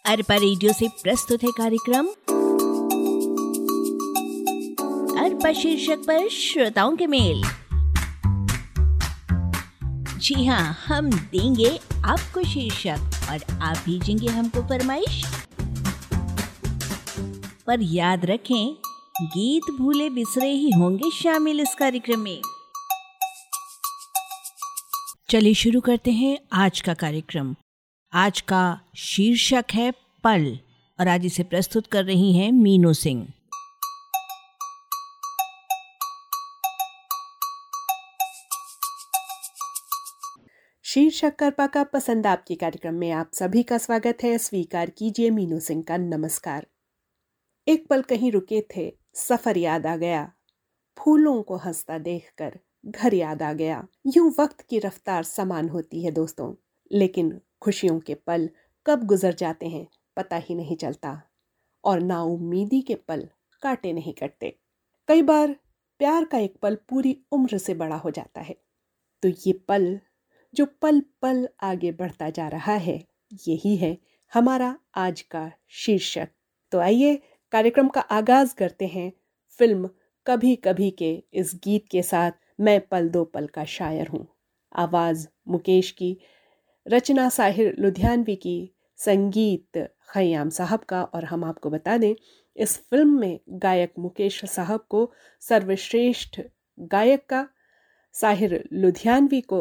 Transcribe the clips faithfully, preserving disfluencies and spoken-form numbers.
Arpa radio से प्रस्तुत है कार्यक्रम अरपा शीर्षक पर श्रोताओं के मेल। जी हाँ, हम देंगे आपको शीर्षक और आप भेजेंगे हमको फरमाइश। पर याद रखें, गीत भूले बिसरे ही होंगे शामिल इस कार्यक्रम में। चलिए शुरू करते हैं आज का कार्यक्रम। आज का शीर्षक है पल और आज इसे प्रस्तुत कर रही हैं मीनू सिंह। शीर्षक अरपा का पसंद आपके कार्यक्रम में आप सभी का स्वागत है। स्वीकार कीजिए मीनू सिंह का नमस्कार। एक पल कहीं रुके थे, सफर याद आ गया, फूलों को हंसता देखकर घर याद आ गया। यूं वक्त की रफ्तार समान होती है दोस्तों, लेकिन खुशियों के पल कब गुजर जाते हैं पता ही नहीं चलता और नाउम्मीदी के पल काटे नहीं कटते। कई बार प्यार का एक पल पूरी उम्र से बड़ा हो जाता है। तो ये पल जो पल पल आगे बढ़ता जा रहा है, यही है हमारा आज का शीर्षक। तो आइए कार्यक्रम का आगाज करते हैं फिल्म कभी कभी के इस गीत के साथ। मैं पल दो पल का शायर हूँ। आवाज मुकेश की, रचना साहिर लुधियानवी की, संगीत खयाम साहब का। और हम आपको बता दें, इस फिल्म में गायक मुकेश साहब को सर्वश्रेष्ठ गायक का, साहिर लुधियानवी को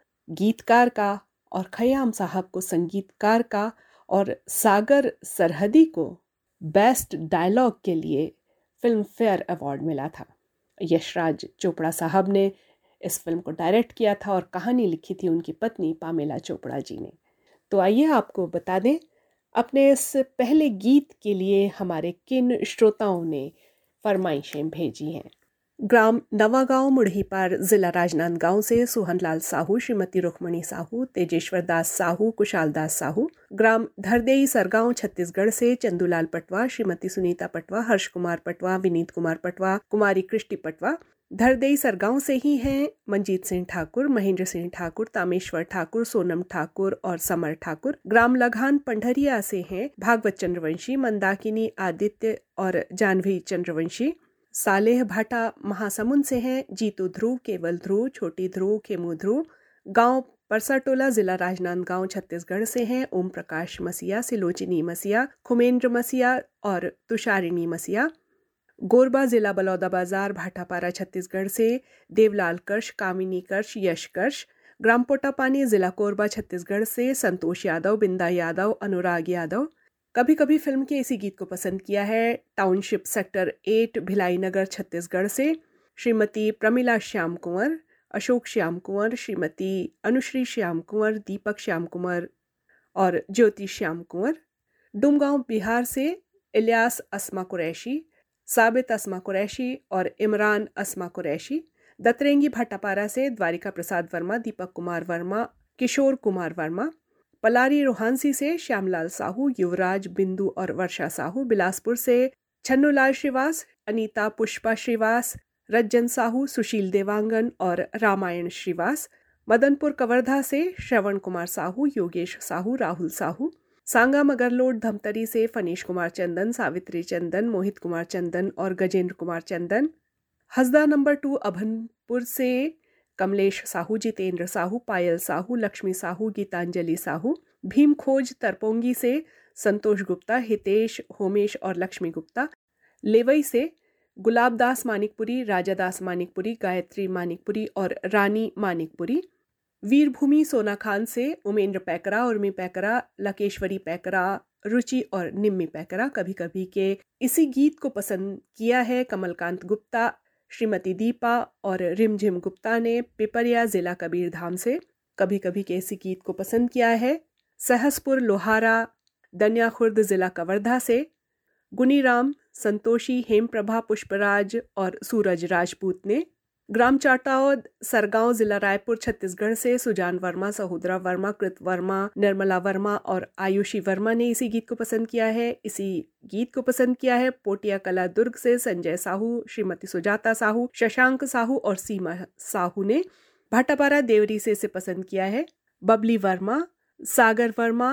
गीतकार का और खयाम साहब को संगीतकार का और सागर सरहदी को बेस्ट डायलॉग के लिए फिल्म फेयर अवार्ड मिला था। यशराज चोपड़ा साहब ने इस फिल्म को डायरेक्ट किया था और कहानी लिखी थी उनकी पत्नी पामेला चोपड़ा जी ने। तो आइए आपको बता दें, अपने इस पहले गीत के लिए हमारे किन श्रोताओं ने फरमाइशें भेजी हैं। ग्राम नवागांव मुढ़ीपार, जिला राजनांदगांव से सुहनलाल साहू, श्रीमती रुक्मणी साहू, तेजेश्वर दास साहू, कुशाल दास साहू। ग्राम धरदेई सरगांव छत्तीसगढ़ से चंदूलाल पटवा, श्रीमती सुनीता पटवा, हर्ष कुमार पटवा, विनीत कुमार पटवा, कुमारी कृष्टि पटवा। धरदेई सरगांव से ही हैं मंजीत सिंह ठाकुर, महेंद्र सिंह ठाकुर, तामेश्वर ठाकुर, सोनम ठाकुर और समर ठाकुर। ग्राम लगान पंडरिया से हैं भागवत चंद्रवंशी, मंदाकिनी आदित्य और जानवी चंद्रवंशी। सालेह भाटा महासमुंद से हैं जीतू ध्रुव, केवल ध्रुव, छोटी ध्रुव, खेमू ध्रुव। गांव परसाटोला, जिला राजनांदगांव छत्तीसगढ़ से हैं ओम प्रकाश मसिया, सिलोचिनी मसिया, खुमेंद्र मसिया और तुषारिणी मसिया। गोरबा, जिला बलौदाबाजार भाटापारा छत्तीसगढ़ से देवलाल कर्ष, कामिनी कर्ष, यश कर्ष। ग्राम पोटापानी, जिला कोरबा छत्तीसगढ़ से संतोष यादव, बिंदा यादव, अनुराग यादव। कभी कभी फिल्म के इसी गीत को पसंद किया है township sector eight, Bhilai Nagar Chhattisgarh से श्रीमती प्रमिला श्याम कुंवर, अशोक श्याम कुंवर, श्रीमती अनुश्री श्याम कुंवर, दीपक श्याम कुंवर और ज्योति श्याम कुंवर। डुमगांव बिहार से इलियास अस्मा कुरैशी, साबित अस्मा कुरैशी और इमरान अस्मा कुरैशी। दतरेंगी भाटापारा से द्वारिका प्रसाद वर्मा, दीपक कुमार वर्मा, किशोर कुमार वर्मा। पलारी रोहानसी से श्यामलाल साहू, युवराज, बिंदु और वर्षा साहू। बिलासपुर से छन्नूलाल श्रीवास, अनीता पुष्पा श्रीवास, रज्जन साहू, सुशील देवांगन और रामायण श्रीवास। मदनपुर कवर्धा से श्रवण कुमार साहू, योगेश साहू, राहुल साहू। सांगा मगरलोड धमतरी से फनीश कुमार चंदन, सावित्री चंदन, मोहित कुमार चंदन और गजेंद्र कुमार चंदन। हसदा नंबर टू अभनपुर से कमलेश साहू, जितेंद्र साहू, पायल साहू, लक्ष्मी साहू, गीतांजलि साहू। भीम खोज तरपोंगी से संतोष गुप्ता, हितेश, होमेश और लक्ष्मी गुप्ता। लेवई से गुलाब दास मानिकपुरी, राजादास मानिकपुरी, गायत्री मानिकपुरी और रानी मानिकपुरी। वीरभूमि सोना खान से उमेंद्र पैकरा, उर्मी पैकरा, लकेश्वरी पैकरा, रुचि और निम्मी पैकरा। कभी कभी के इसी गीत को पसंद किया है कमलकांत गुप्ता, श्रीमती दीपा और रिमझिम गुप्ता ने पिपरिया, जिला कबीरधाम से। कभी कभी के इसी गीत को पसंद किया है सहसपुर, लोहारा, दनिया खुर्द, जिला कवर्धा से गुनीराम, संतोषी, हेमप्रभा, पुष्पराज और सूरज राजपूत ने। ग्राम चाटाओद, सरगांव, जिला रायपुर, छत्तीसगढ़ से सुजान वर्मा, सहोदरा वर्मा, कृत वर्मा, निर्मला वर्मा और आयुषी वर्मा ने इसी गीत को पसंद किया है। इसी गीत को पसंद किया है पोटिया कला दुर्ग से संजय साहू, श्रीमती सुजाता साहू, शशांक साहू और सीमा साहू ने। भाटापारा देवरी से इसे पसंद किया है बबली वर्मा, सागर वर्मा,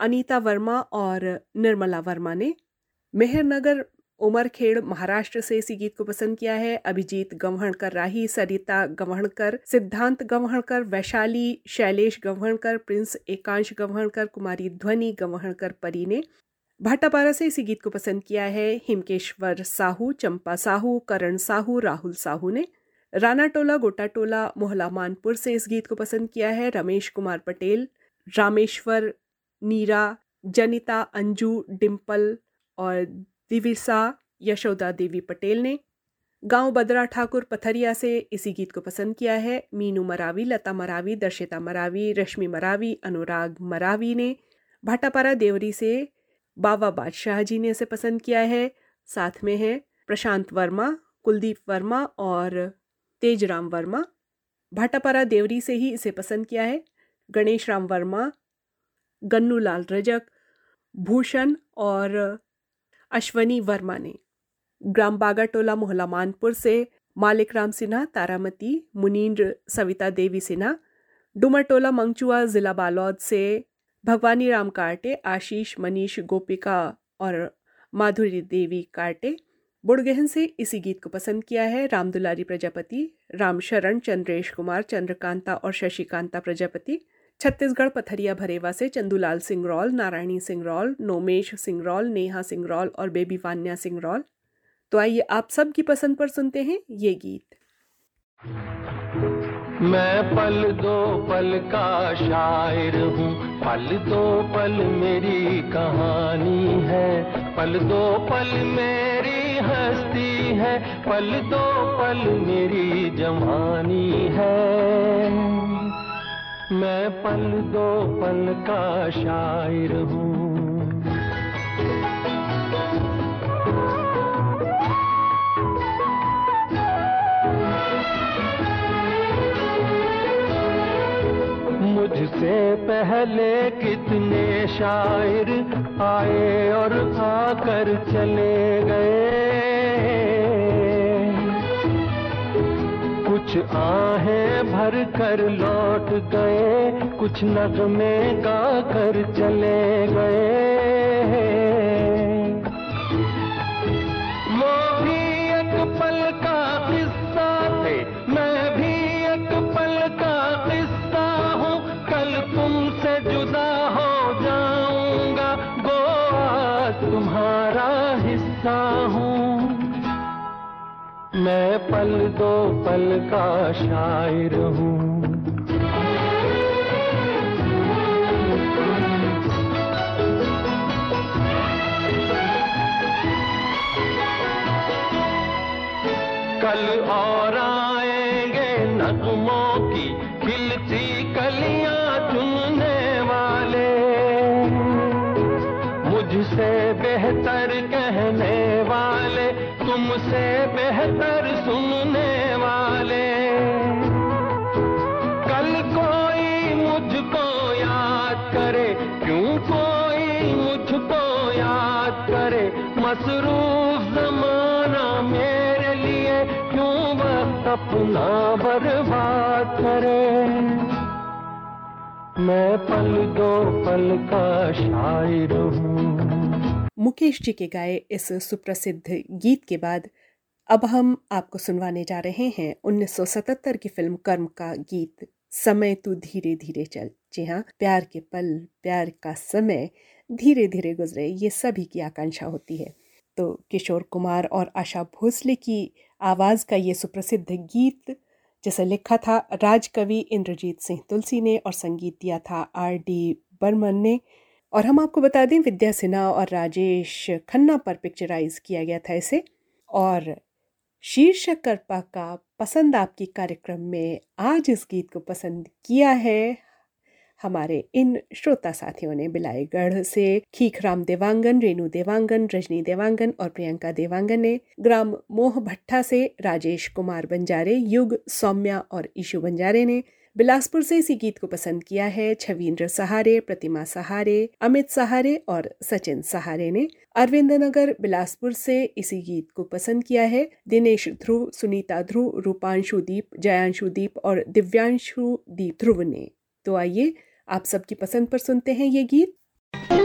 अनीता वर्मा और निर्मला वर्मा ने। मेहरनगर उमरखेड़ महाराष्ट्र से इसी गीत को पसंद किया है अभिजीत गवहणकर राही, सरिता गवहणकर, सिद्धांत गवहणकर, वैशाली, शैलेश गवहणकर, प्रिंस एकांश गवहणकर, कुमारी ध्वनि गवहणकर परी ने। भाटापारा से इसी गीत को पसंद किया है हिमकेश्वर साहू, चंपा साहू, करण साहू, राहुल साहू ने। राना टोला गोटा टोला मोहला मानपुर से इस गीत को पसंद किया है रमेश कुमार पटेल, रामेश्वर, नीरा, जनिता, अंजू, डिम्पल और दिविसा यशोदा देवी पटेल ने। गांव बदरा ठाकुर पथरिया से इसी गीत को पसंद किया है मीनू मरावी, लता मरावी, दर्शिता मरावी, रश्मि मरावी, अनुराग मरावी ने। भाटापारा देवरी से बाबा बादशाह जी ने इसे पसंद किया है। साथ में है प्रशांत वर्मा, कुलदीप वर्मा और तेजराम वर्मा। भाटापारा देवरी से ही इसे पसंद किया है गणेश राम वर्मा, गन्नू लाल रजक, भूषण और अश्वनी वर्मा ने। ग्राम बागाटोला मोहला मानपुर से मालिक राम सिन्हा, तारामती, मुनीन्द्र, सविता देवी सिन्हा। डुमरटोला मंगचुआ जिला बालौद से भगवानी राम कार्टे, आशीष, मनीष, गोपिका और माधुरी देवी कार्टे। बुड़गहन से इसी गीत को पसंद किया है रामदुलारी प्रजापति, रामशरण, चंद्रेश कुमार, चंद्रकांता और शशिकांता प्रजापति। छत्तीसगढ़ पथरिया भरेवा से चंदूलाल सिंह रॉल, नारायणी सिंह रॉल, नोमेश सिंह रॉल, नेहा सिंह रॉल और बेबी वान्या सिंह रॉल। तो आइए आप सब की पसंद पर सुनते हैं ये गीत। मैं पल दो पल का शायर हूँ, पल दो पल मेरी कहानी है, पल दो पल मेरी हस्ती है, पल दो पल मेरी जवानी है। मैं पल दो पल का शायर हूँ। मुझसे पहले कितने शायर आए और आकर चले गए, कुछ आहें भर कर लौट गए, कुछ नगमे गा कर चले गए। वो भी एक पल का किस्सा थे, मैं भी एक पल का किस्सा हूँ, कल तुमसे जुदा हो जाऊंगा, गो आज तुम्हारा हिस्सा हूँ। मैं पल दो पल का शायर हूँ। कल और आएंगे नगमों की खिलती कलियां चुनने वाले, मुझसे बेहतर कहने वाले, तुमसे बेहतर सुनने वाले। कल कोई मुझको याद करे, क्यों कोई मुझको याद करे, मसरूफ ज़माना मेरे लिए क्यों वक्त अपना बर्बाद करे। मैं पल दो पल का शायर हूँ। मुकेश जी के गाए इस सुप्रसिद्ध गीत के बाद अब हम आपको सुनवाने जा रहे हैं उन्नीस सौ सतहत्तर की फिल्म कर्म का गीत समय तू धीरे धीरे चल। जी हाँ, प्यार के पल, प्यार का समय धीरे धीरे गुजरे, ये सभी की आकांक्षा होती है। तो किशोर कुमार और आशा भोसले की आवाज़ का ये सुप्रसिद्ध गीत जिसे लिखा था राजकवि इंद्रजीत सिंह तुलसी ने और संगीत दिया था आर डी बर्मन ने। और हम आपको बता दें विद्या सिन्हा और राजेश खन्ना पर पिक्चराइज किया गया था इसे। और शीर्षक कर्पा का पसंद आपकी कार्यक्रम में आज इस गीत को पसंद किया है हमारे इन श्रोता साथियों ने। बिलाईगढ़ से खीखराम देवांगन, रेणु देवांगन, रजनी देवांगन और प्रियंका देवांगन ने। ग्राम मोह भट्टा से राजेश कुमार बंजारे, युग, सौम्या और ईशु बंजारे ने। बिलासपुर से इसी गीत को पसंद किया है छवींद्र सहारे, प्रतिमा सहारे, अमित सहारे और सचिन सहारे ने। अरविंद नगर बिलासपुर से इसी गीत को पसंद किया है दिनेश ध्रुव, सुनीता ध्रुव, रूपांशु दीप, जयांशु दीप और दिव्यांशु दीप ध्रुव ने। तो आइए आप सबकी पसंद पर सुनते हैं ये गीत।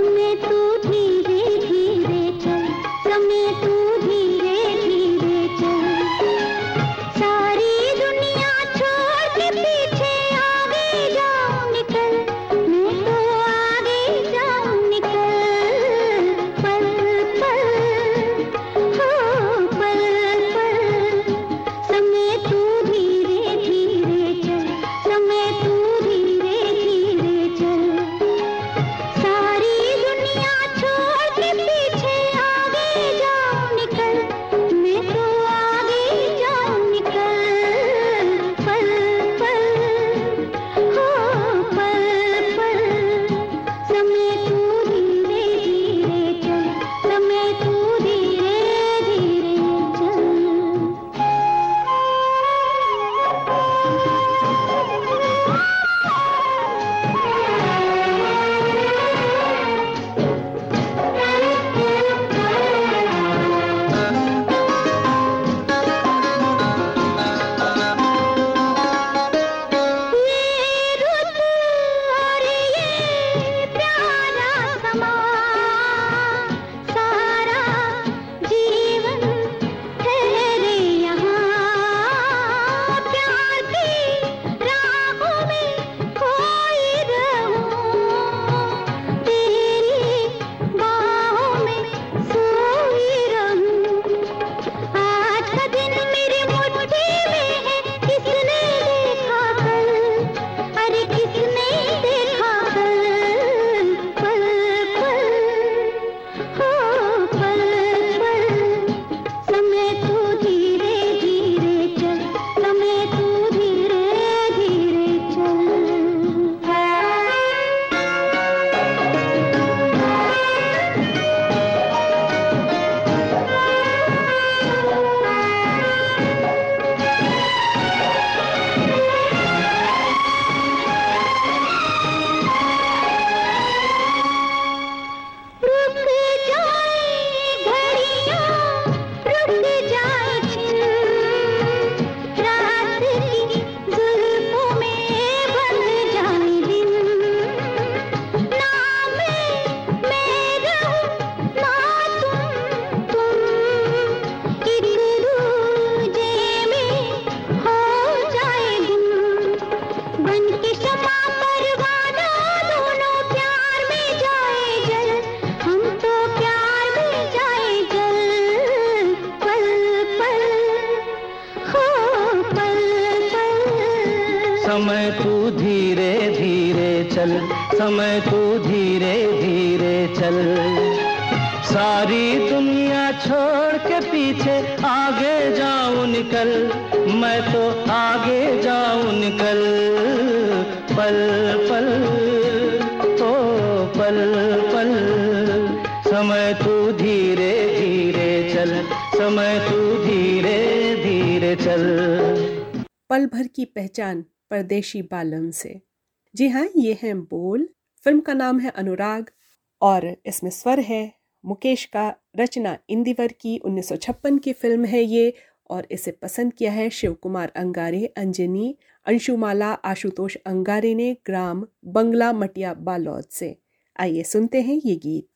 बन के शमा परवाना दोनों प्यार में जाए जल, हम तो प्यार में जाए जल। पल पल हो पल पल। समय तू धीरे धीरे चल, समय तू धीरे धीरे चल, सारी दुनिया छोड़ के पीछे आगे जाऊं निकल, मैं तो आगे जाऊं निकल। पल पल ओ पल पल, समय तू धीरे धीरे चल, समय तू धीरे धीरे चल। पल भर की पहचान परदेशी बालम से। जी हाँ, ये हैं बोल। फिल्म का नाम है अनुराग और इसमें स्वर है मुकेश का, रचना इंदिवर की। उन्नीस सौ छप्पन की फिल्म है ये और इसे पसंद किया है शिव कुमार अंगारे, अंजनी, अंशुमाला, आशुतोष अंगारे ने ग्राम बंगला मटिया बालौद से। आइए सुनते हैं ये गीत।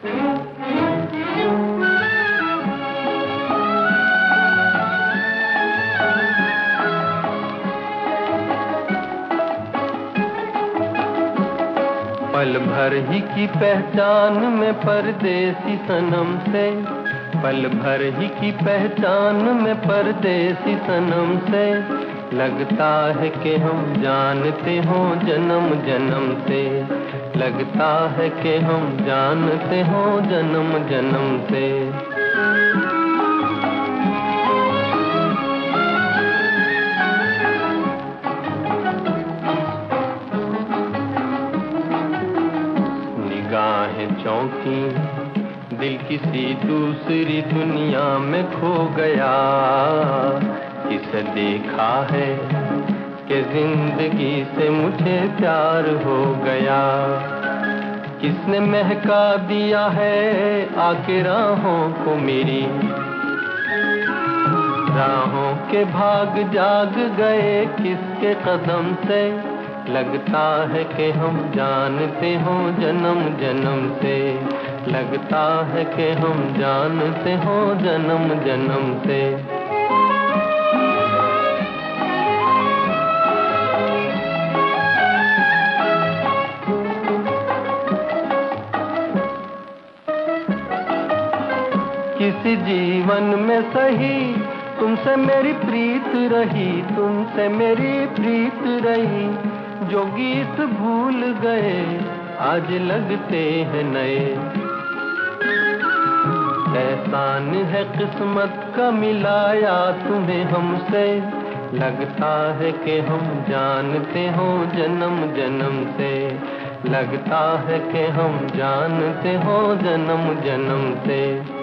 पल भर ही की पहचान में परदेसी सनम से, पल भर ही की पहचान में परदेसी सनम से, लगता है कि हम जानते हो जन्म जन्म से, लगता है कि हम जानते हो जन्म जन्म से। निगाहें चौंकी, दिल किसी दूसरी दुनिया में खो गया, किसे देखा है कि जिंदगी से मुझे प्यार हो गया, किसने महका दिया है आके राहों को मेरी, राहों के भाग जाग गए किसके कदम से, लगता है कि हम जानते हो जन्म जन्म से, लगता है कि हम जानते हो जन्म जन्म से। किसी जीवन में सही तुमसे मेरी प्रीत रही, तुमसे मेरी प्रीत रही, जो गीत भूल गए आज लगते हैं नए, एहसान है किस्मत का मिलाया तुम्हें हमसे, लगता है कि हम जानते हो जन्म जन्म से, लगता है कि हम जानते हो जन्म जन्म से।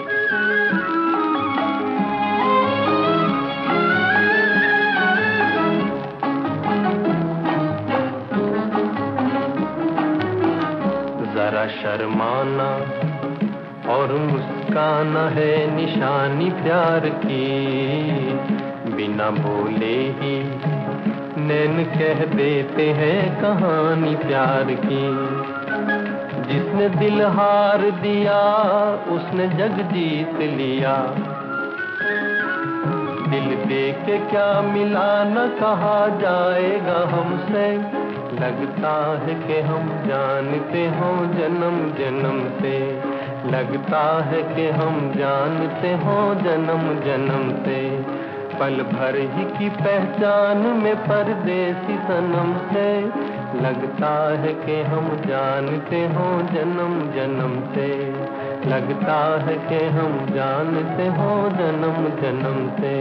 जरा शर्माना और मुस्काना है निशानी प्यार की, बिना बोले ही नैन कह देते हैं कहानी प्यार की, जिसने दिल हार दिया उसने जग जीत लिया, दिल दे के क्या मिला न कहा जाएगा हमसे, लगता है कि हम जानते हो जन्म जन्म से, लगता है कि हम जानते हो जन्म जन्म से, पल भर ही की पहचान में परदेसी सनम से, लगता है कि हम जानते हो जन्म जन्म से, लगता है कि हम जानते हो जन्म जन्म से।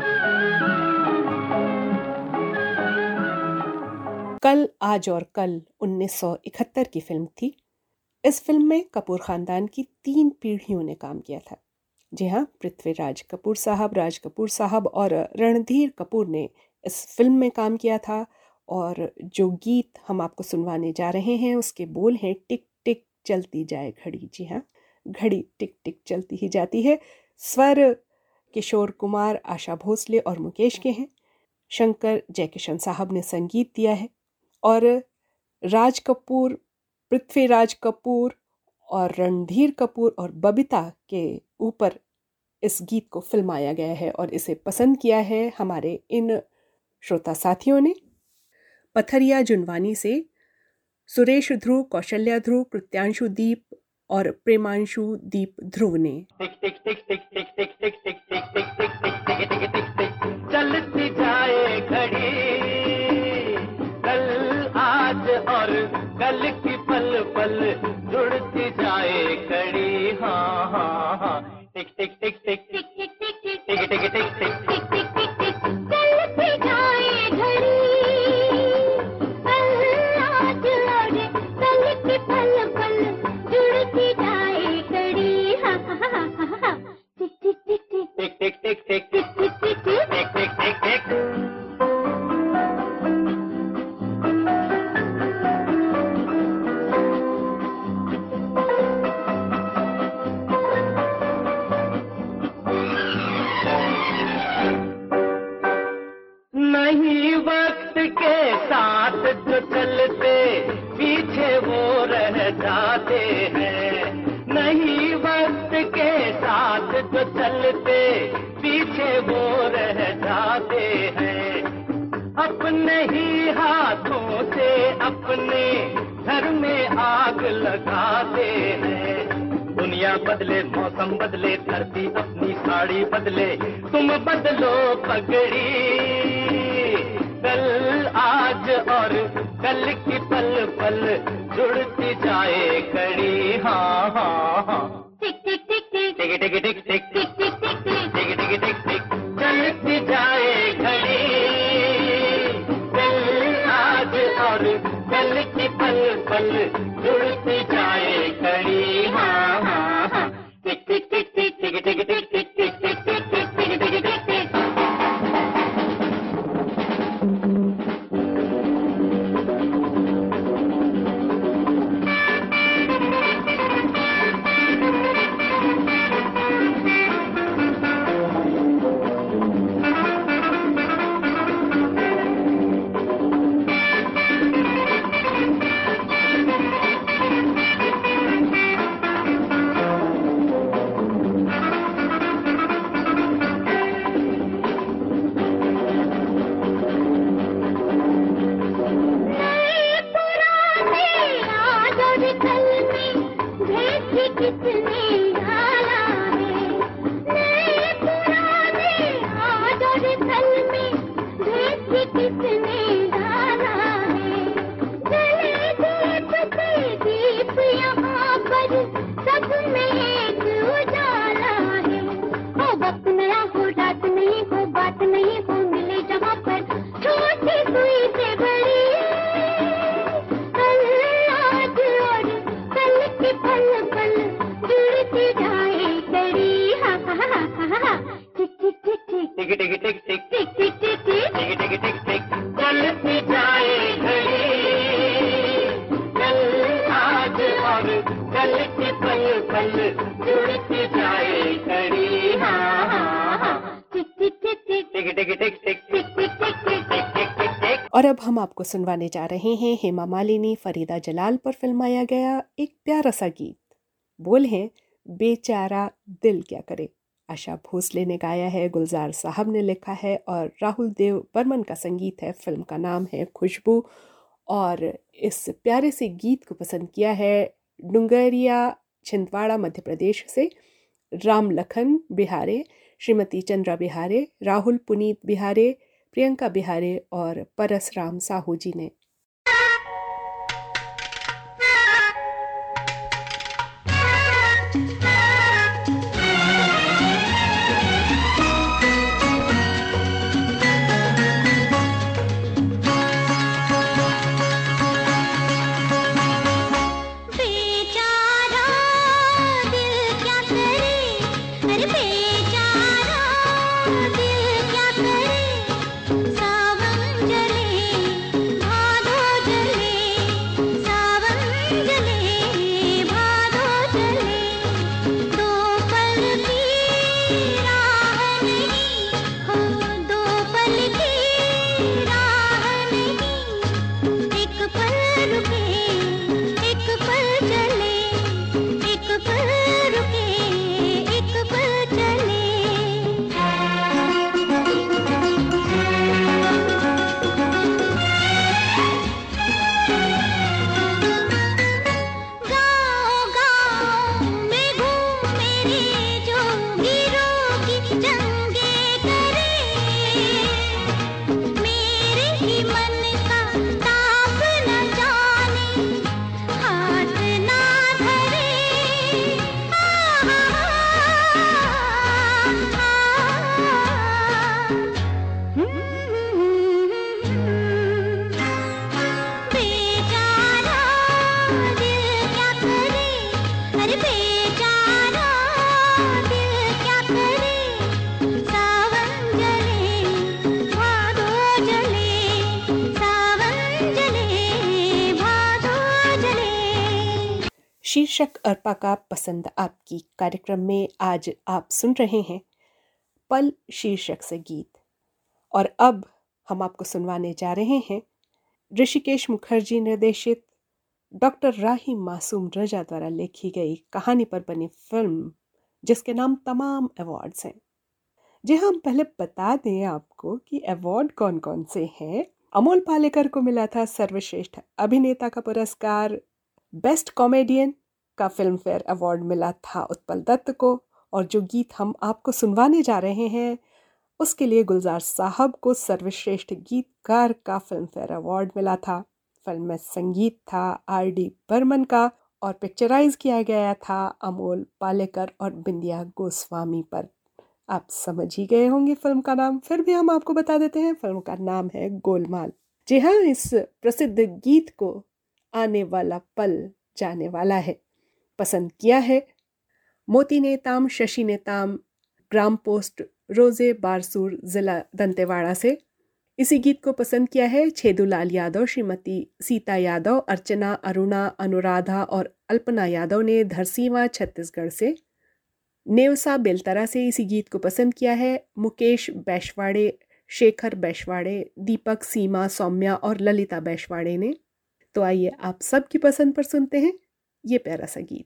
कल आज और कल उन्नीस सौ इकहत्तर की फिल्म थी। इस फिल्म में कपूर खानदान की तीन पीढ़ियों ने काम किया था। जी हाँ, पृथ्वीराज कपूर साहब, राज कपूर साहब और रणधीर कपूर ने इस फिल्म में काम किया था। और जो गीत हम आपको सुनवाने जा रहे हैं उसके बोल हैं टिक टिक चलती जाए घड़ी। जी हाँ, घड़ी टिक टिक चलती ही जाती है। स्वर किशोर कुमार, आशा भोसले और मुकेश के हैं। शंकर जयकिशन साहब ने संगीत दिया है और राज कपूर, पृथ्वीराज कपूर और रणधीर कपूर और बबीता के ऊपर इस गीत को फिल्माया गया है और इसे पसंद किया है हमारे इन श्रोता साथियों ने। पथरिया जुनवानी से सुरेश ध्रुव, कौशल्या ध्रुव, कृत्यांशु दीप और प्रेमांशु दीप ध्रुव ने। चलती जाए घड़ी कल आज और कल की पल पल जुड़ती जाए कड़ी। हाँ हाँ हाँ टिक टिक टिक टिक टिक टिक टिक टिक टिक टिक टिक टिक टिक टिक टिक टिक चलती जाए घड़ी कल आज और कल की पल पल जुड़ती जाए कड़ी। हाँ हाँ हाँ हाँ टिक टिक टिक टिक टिक टिक टिक टिक टिक टिक टिक टिक टिक टिक टिक। नहीं वक्त के साथ जो चलते पीछे वो रह जाते हैं, नहीं वक्त के साथ जो चलते पीछे वो रह जाते हैं। अपने ही हाथों से अपने घर में आग लगाते हैं। दुनिया बदले, मौसम बदले, धरती अपनी साड़ी बदले, तुम बदलो पगड़ी। कल आज और कल की पल पल जुड़ती जाए कड़ी। हाँ हाँ हाँ टिक टिक टिक टिक टिक टिक टिक टिक टिक टिक टिक टिक टिक टिक टिक चलती जाए घड़ी। कल आज और कल की पल पल जुड़ती जाए कड़ी। हाँ हाँ हाँ टिक टिक टिक टिक टिक टिक टिक टिक टिक टिक टिक टिक टिक टिक टिक टिक। और अब हम आपको सुनवाने जा रहे हैं हेमा मालिनी, फरीदा जलाल पर फिल्माया गया एक प्यारा सा गीत। बोल हैं बेचारा दिल क्या करे। आशा भोसले ने गाया है, गुलजार साहब ने लिखा है और राहुल देव बर्मन का संगीत है। फिल्म का नाम है खुशबू। और इस प्यारे से गीत को पसंद किया है डुंगरिया छिंदवाड़ा मध्य प्रदेश से राम लखन बिहारे, श्रीमती चंद्रा बिहारे, राहुल पुनीत बिहारे, प्रियंका बिहारे और परसराम साहू जी ने। सावन जले शीर्षक अर्पा का पसंद आपकी कार्यक्रम में आज आप सुन रहे हैं पल शीर्षक से गीत। और अब हम आपको सुनवाने जा रहे हैं ऋषिकेश मुखर्जी निर्देशित डॉक्टर राही मासूम रजा द्वारा लिखी गई कहानी पर बनी फिल्म जिसके नाम तमाम अवार्ड्स हैं। जी हाँ, हम पहले बता दें आपको कि अवार्ड कौन कौन से हैं। अमोल पालेकर को मिला था सर्वश्रेष्ठ अभिनेता का पुरस्कार। बेस्ट कॉमेडियन का फिल्म फेयर अवार्ड मिला था उत्पल दत्त को। और जो गीत हम आपको सुनवाने जा रहे हैं उसके लिए गुलजार साहब को सर्वश्रेष्ठ गीतकार का फिल्म फेयर अवार्ड मिला था। फिल्म में संगीत था आर डी बर्मन का और पिक्चराइज किया गया था अमोल पालेकर और बिंदिया गोस्वामी पर। आप समझ ही गए होंगे फिल्म का नाम, फिर भी हम आपको बता देते हैं। फिल्म का नाम है गोलमाल। जी हाँ, इस प्रसिद्ध गीत को आने वाला पल जाने वाला है पसंद किया है मोती नेताम शशि नेताम, ग्राम पोस्ट रोजे बारसूर, जिला दंतेवाड़ा से। इसी गीत को पसंद किया है छेदूलाल यादव, श्रीमती सीता यादव, अर्चना, अरुणा, अनुराधा और अल्पना यादव ने धरसीवा छत्तीसगढ़ से। नेवसा बेलतरा से इसी गीत को पसंद किया है मुकेश बैशवाड़े, शेखर बैशवाड़े, दीपक, सीमा, सौम्या और ललिता बैशवाड़े ने। तो आइए आप सबकी पसंद पर सुनते हैं ये प्यारा सा गीत।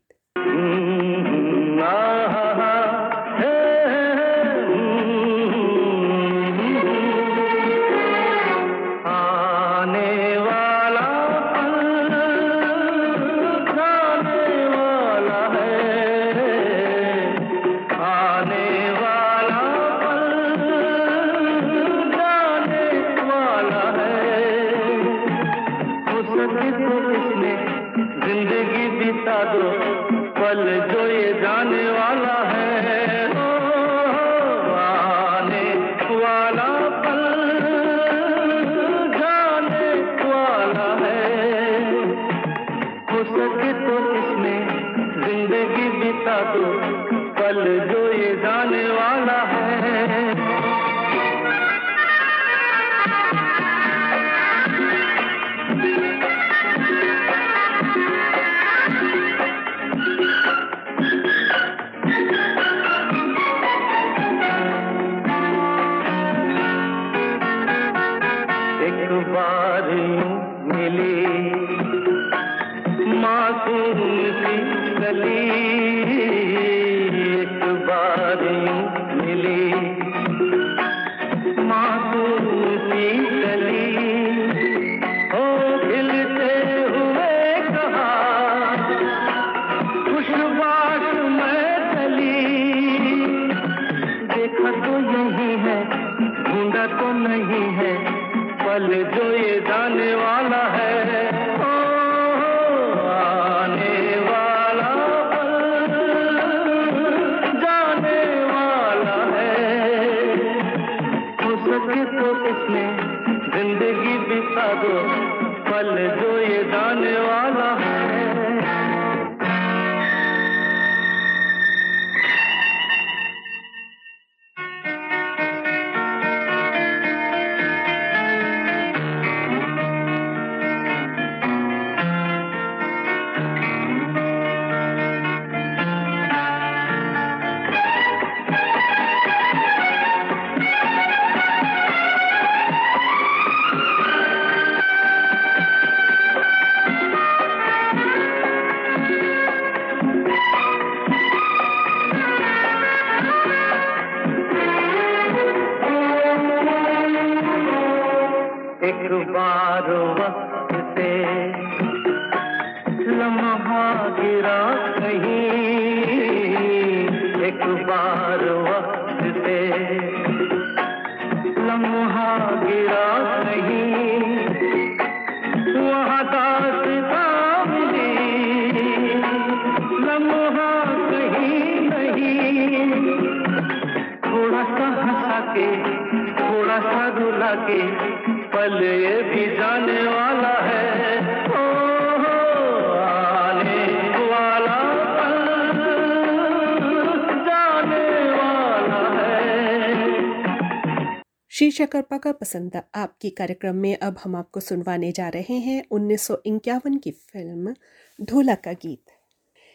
शीर्षक अर्पा का पसंद आपकी कार्यक्रम में अब हम आपको सुनवाने जा रहे हैं उन्नीस सौ इक्यावन की फिल्म ढोलक का गीत।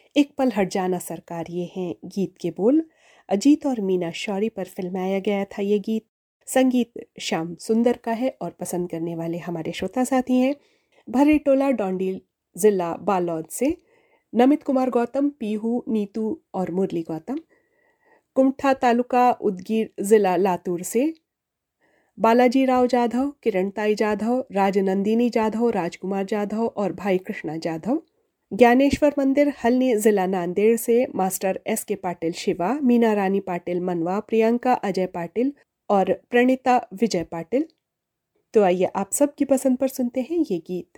एक पल हट जाना सरकार, ये हैं गीत के बोल। अजीत और मीना शौरी पर फिल्माया गया था ये गीत। संगीत श्याम सुंदर का है और पसंद करने वाले हमारे श्रोता साथी हैं भरे टोला डोंडी जिला बालौद से नमित कुमार गौतम, पीहू, नीतू और मुरली गौतम। कुमठा तालुका उदगीर जिला लातूर से बालाजी राव जाधव, किरणताई जाधव, राजनंदिनी जाधव, राजकुमार जाधव और भाई कृष्णा जाधव। ज्ञानेश्वर मंदिर हल्नी जिला नांदेड़ से मास्टर एस के पाटिल शिवा, मीना रानी पाटिल मनवा, प्रियंका अजय पाटिल और प्रणीता विजय पाटिल। तो आइए आप सबकी पसंद पर सुनते हैं ये गीत।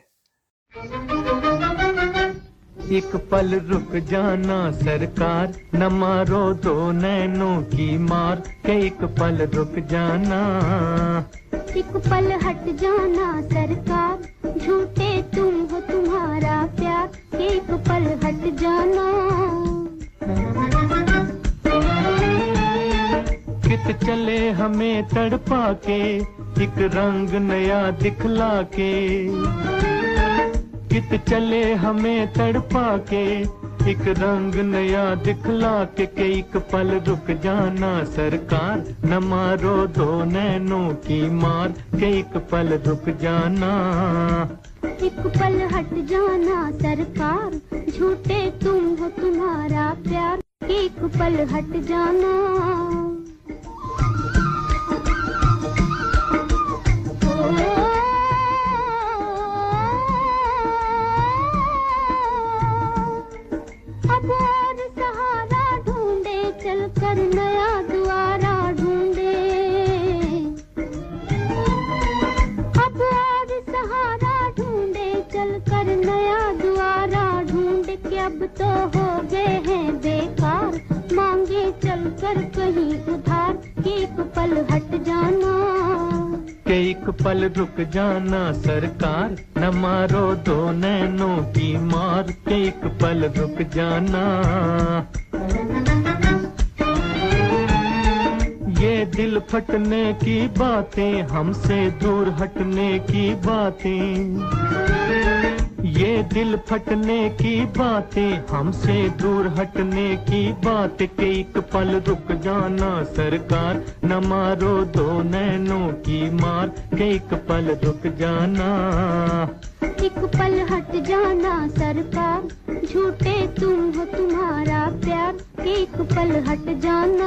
एक पल रुक जाना सरकार, न मारो दो नैनों की मार के एक पल रुक जाना। एक पल हट जाना सरकार, झूठे तुम हो तुम्हारा प्यार के एक पल हट जाना। कित चले हमें तड़पा के एक रंग नया दिखला के, कित चले हमें तड़पा के एक रंग नया दिखला के, के एक पल रुक जाना सरकार, न मारो दो नैनों की मार के एक पल रुक जाना। एक पल हट जाना सरकार, झूठे तुम हो तुम्हारा प्यार एक पल हट जाना। अब और सहारा ढूंढे चलकर नया द्वारा ढूंढे, अब और सहारा ढूंढे चलकर नया द्वारा ढूंढे के अब तो हो गए हैं बेकार, मांगे चलकर कहीं उधार के एक पल हट जाना। के एक पल रुक जाना सरकार, न मारो दो नैनों की मार के एक पल रुक जाना। ये दिल फटने की बातें, हमसे दूर हटने की बातें, ये दिल फटने की बातें, हमसे दूर हटने की बात के एक पल रुक जाना सरकार, न मारो दो नैनों की मार के एक पल रुक जाना। एक पल हट जाना सरकार, झूठे तुम हो तुम्हारा प्यार एक पल हट जाना।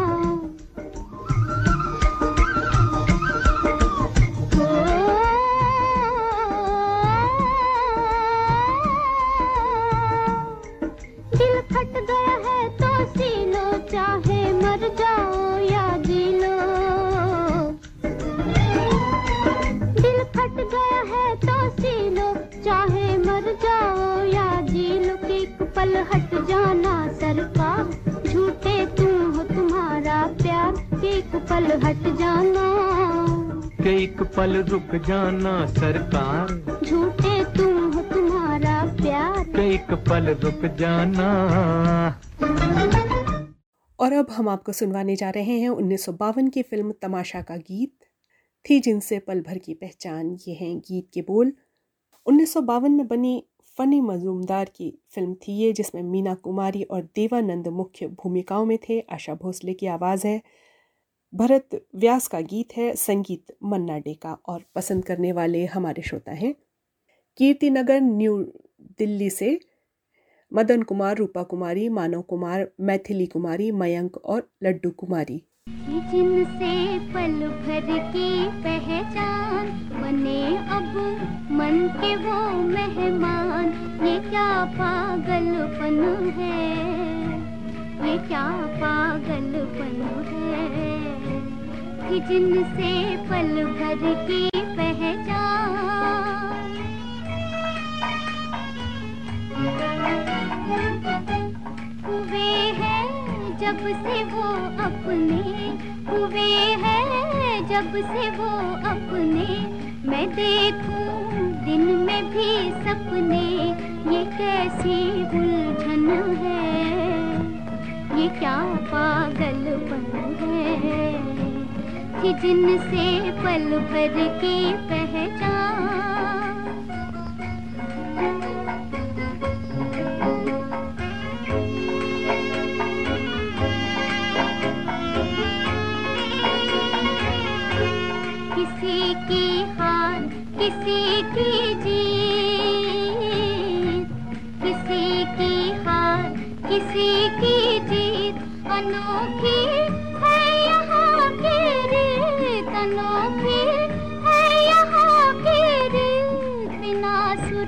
दिल फट गया है तो सी लो, चाहे मर जाओ या जी लो। दिल फट गया है तो सी लो, चाहे मर जाओ या जी लो। एक पल हट जाना सरकार, झूठे तुम हो तुम्हारा प्यार एक पल हट जाना। एक पल रुक जाना सरकार, झूठे तुम हो तुम्हारा प्यार एक पल रुक जाना। और अब हम आपको सुनवाने जा रहे हैं उन्नीस सौ बावन की फिल्म तमाशा का गीत, थी जिनसे पल भर की पहचान। ये हैं गीत के बोल। उन्नीस सौ बावन में बनी फनी मजूमदार की फिल्म थी ये, जिसमें मीना कुमारी और देवानंद मुख्य भूमिकाओं में थे। आशा भोसले की आवाज़ है, भरत व्यास का गीत है, संगीत मन्ना डे का। और पसंद करने वाले हमारे श्रोता हैं कीर्ति नगर न्यू दिल्ली से मदन कुमार, रूपा कुमारी, मानव कुमार, मैथिली कुमारी, मयंक और लड्डू कुमारी। जिनसे पल भर की पहचान बने अब मन के वो मेहमान, ये क्या पागलपन है, ये क्या पागलपन है। कि जिनसे पल भर की पहचान हुए हैं जब से वो अपने, हुए हैं जब से वो अपने। मैं देखूं दिन में भी सपने, ये कैसी उलझन है, ये क्या पागलपन है। कि जिनसे पल भर की पहचान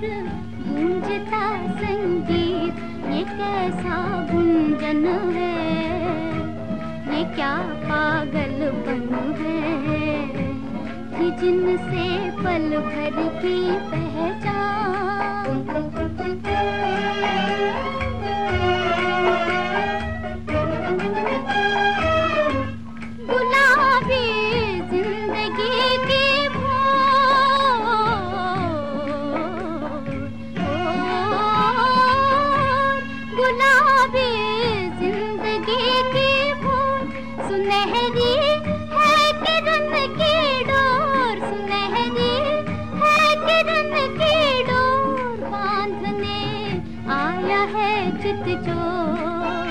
गूंजता संगीत, ये कैसा गुंजन है, ये क्या पागलपन है कि जिनसे पल भर की पहचान। गुलाबी जिंदगी की भोर, गुलाबी जिंदगी की भोर, सुनहरी है किरण की डोर, सुनहरी है किरण की डोर, बांधने आया है चितचोर,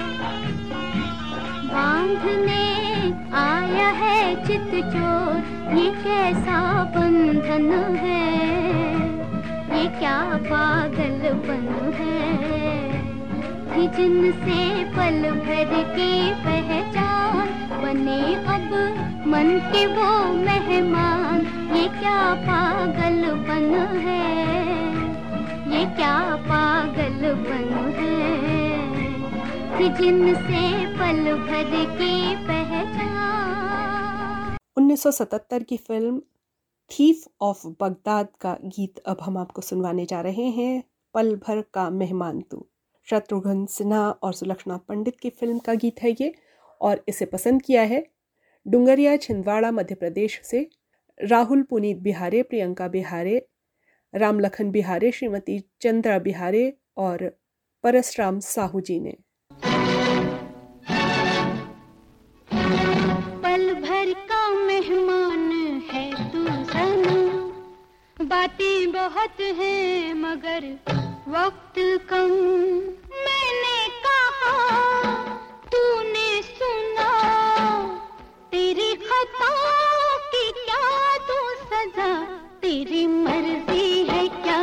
बांधने आया है चितचोर, ये कैसा बंधन है, ये क्या पागलपन है कि जिनसे पल भर की पहचान, बने अब मन के वो मेहमान, ये क्या पागलपन है, ये क्या पागलपन है कि जिनसे पल भर की पहचान। उन्नीस सौ सतहत्तर की फिल्म थीफ ऑफ बगदाद का गीत अब हम आपको सुनवाने जा रहे हैं, पल भर का मेहमान तू। शत्रुघ्न सिन्हा और सुलक्षणा पंडित की फिल्म का गीत है ये, और इसे पसंद किया है डुंगरिया छिंदवाड़ा मध्य प्रदेश से राहुल पुनीत बिहारे, प्रियंका बिहारे, रामलखन बिहारे, श्रीमती चंद्रा बिहारे और परसराम साहू जी ने। पल भर का मेहमान है तू सनम, बातें बहुत हैं मगर वक्त कम, मैंने कहा तूने सुना, तेरी खताओं की क्या तू सजा, तेरी मर्जी है क्या,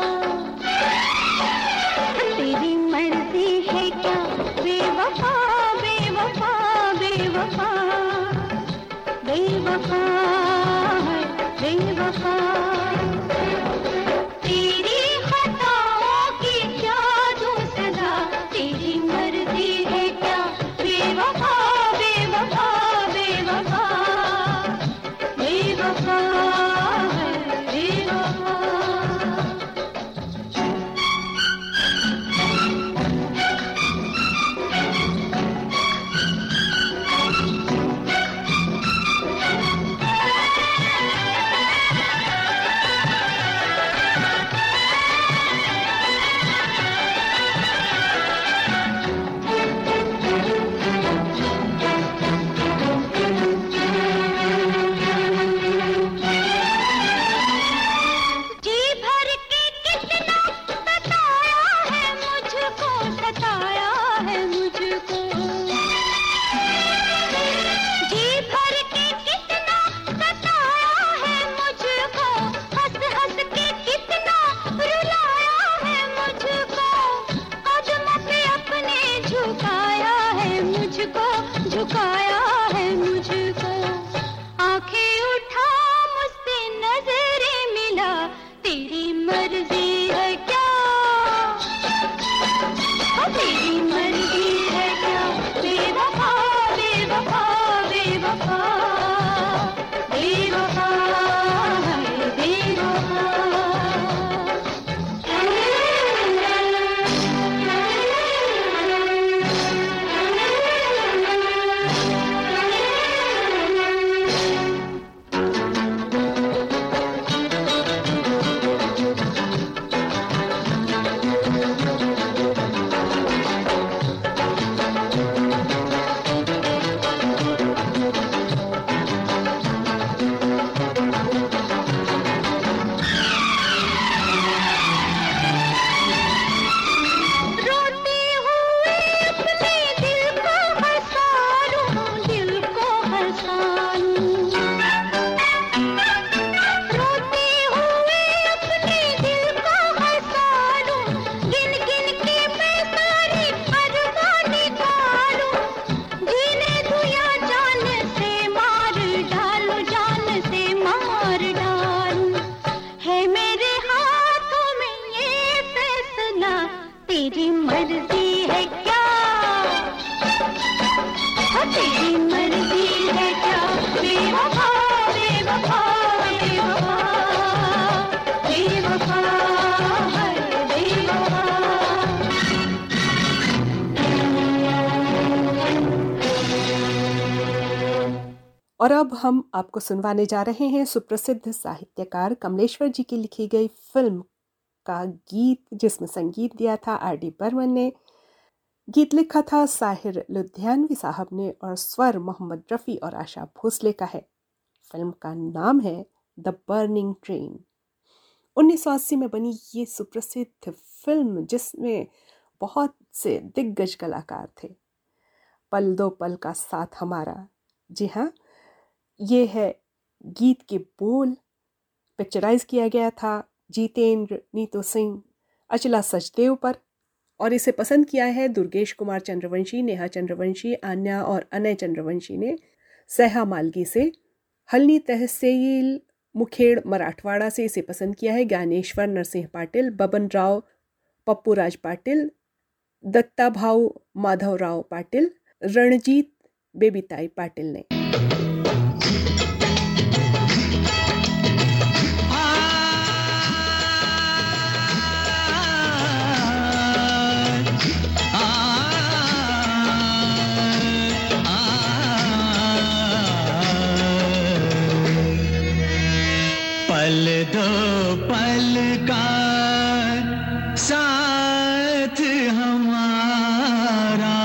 तेरी मर्जी है क्या, बेवफा बेवफा बेवफा बेवफा है बेवफा, तेरी खताओं की क्या तू सजा, तेरी मर्जी है क्या, हाँ तेरी मर्जी है क्या, बेवफा बेवफा बेवफा बेवफा है बेवफा। और अब हम आपको सुनवाने जा रहे हैं सुप्रसिद्ध साहित्यकार कमलेश्वर जी की लिखी गई फिल्म का गीत, जिसमें संगीत दिया था आर डी बर्मन ने, गीत लिखा था साहिर लुधियानवी साहब ने और स्वर मोहम्मद रफ़ी और आशा भोसले का है। फिल्म का नाम है द बर्निंग ट्रेन। उन्नीस सौ अस्सी में बनी ये सुप्रसिद्ध फिल्म, जिसमें बहुत से दिग्गज कलाकार थे। पल दो पल का साथ हमारा, जी हाँ, ये है गीत के बोल। पिक्चराइज किया गया था जितेंद्र, नीतू सिंह, अचला सचदेव पर, और इसे पसंद किया है दुर्गेश कुमार चंद्रवंशी, नेहा चंद्रवंशी, आन्या और अनय चंद्रवंशी ने। सहा मालगी से, हल्नी तहसील मुखेड़ मराठवाड़ा से इसे पसंद किया है ज्ञानेश्वर नरसिंह पाटिल, बबन राव पप्पू राज पाटिल, दत्ता भाऊ माधव राव पाटिल, रणजीत बेबीताई पाटिल ने। पल दो पल का साथ हमारा,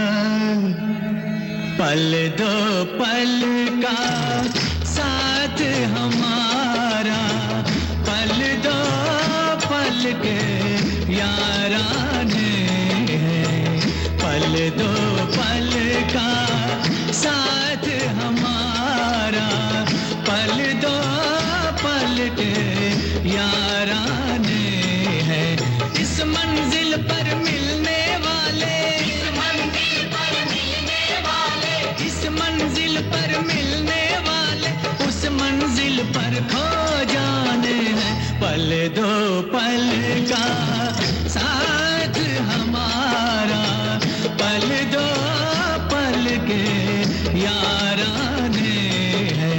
पल दो पल का साथ हमारा, पल दो पल के याराने हैं, पल दो पल का साथ हमारा, पल दो पल के याराने हैं। इस मंजिल पर मिलने वाले, इस मंजिल पर मिलने वाले, इस मंजिल पर मिलने वाले, उस मंजिल पर खो जाने हैं। पल दो पल का साथ हमारा, पल दो पल के याराने हैं।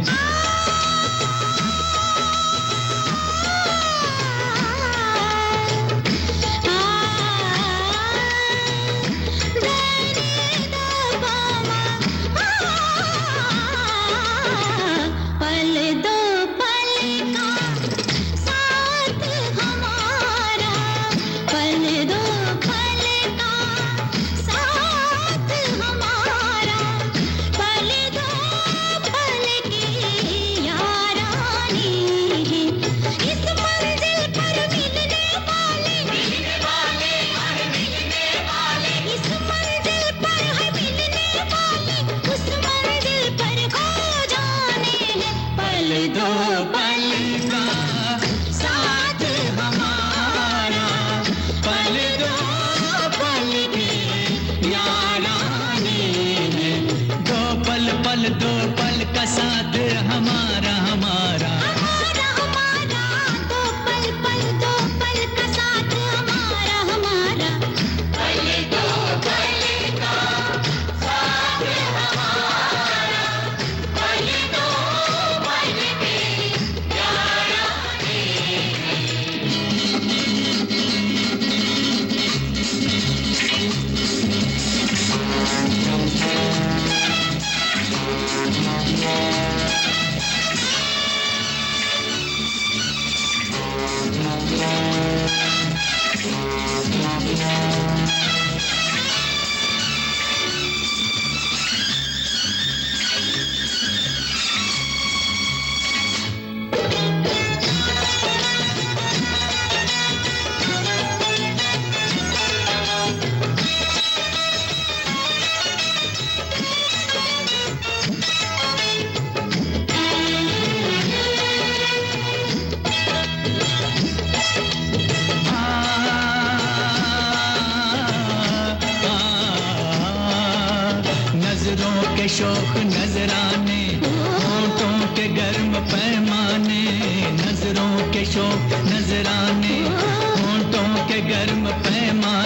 शौक नजराने, होठों के गर्म पैमाने, नजरों के शौक नजराने, होठों के गर्म पैमाने,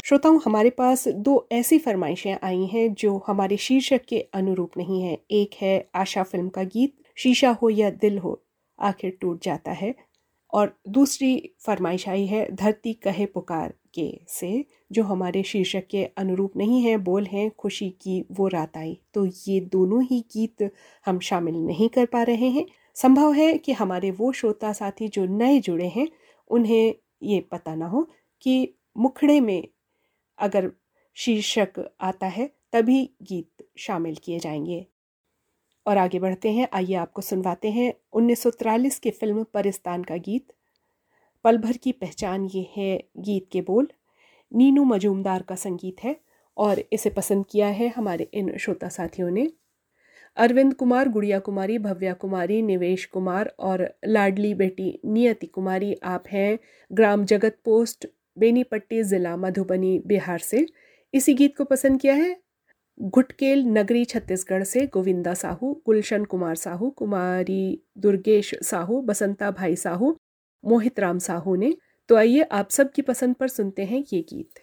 श्रोताओं, हमारे पास दो ऐसी फरमाइशें आई हैं जो हमारे शीर्षक के अनुरूप नहीं हैं। एक है आशा फिल्म का गीत शीशा हो या दिल हो आखिर टूट जाता है, और दूसरी फरमाइश आई है धरती कहे पुकार के से, जो हमारे शीर्षक के अनुरूप नहीं है। बोल हैं खुशी की वो रात आई। तो ये दोनों ही गीत हम शामिल नहीं कर पा रहे हैं। संभव है कि हमारे वो श्रोता साथी जो नए जुड़े हैं उन्हें ये पता ना हो कि मुखड़े में अगर शीर्षक आता है तभी गीत शामिल किए जाएंगे। और आगे बढ़ते हैं, आइए आपको सुनवाते हैं उन्नीस सौ तिरालीस की फिल्म परिस्तान का गीत पल भर की पहचान। ये है गीत के बोल, नीनू मजूमदार का संगीत है और इसे पसंद किया है हमारे इन श्रोता साथियों ने अरविंद कुमार, गुड़िया कुमारी, भव्या कुमारी, निवेश कुमार और लाडली बेटी नियति कुमारी। आप हैं ग्राम जगत पोस्ट, बेनीपट्टी, ज़िला मधुबनी, बिहार से। इसी गीत को पसंद किया है घुटकेल नगरी छत्तीसगढ़ से गोविंदा साहू, गुलशन कुमार साहू, कुमारी दुर्गेश साहू, बसंता भाई साहू, मोहित राम साहू ने। तो आइए आप सब की पसंद पर सुनते हैं ये गीत।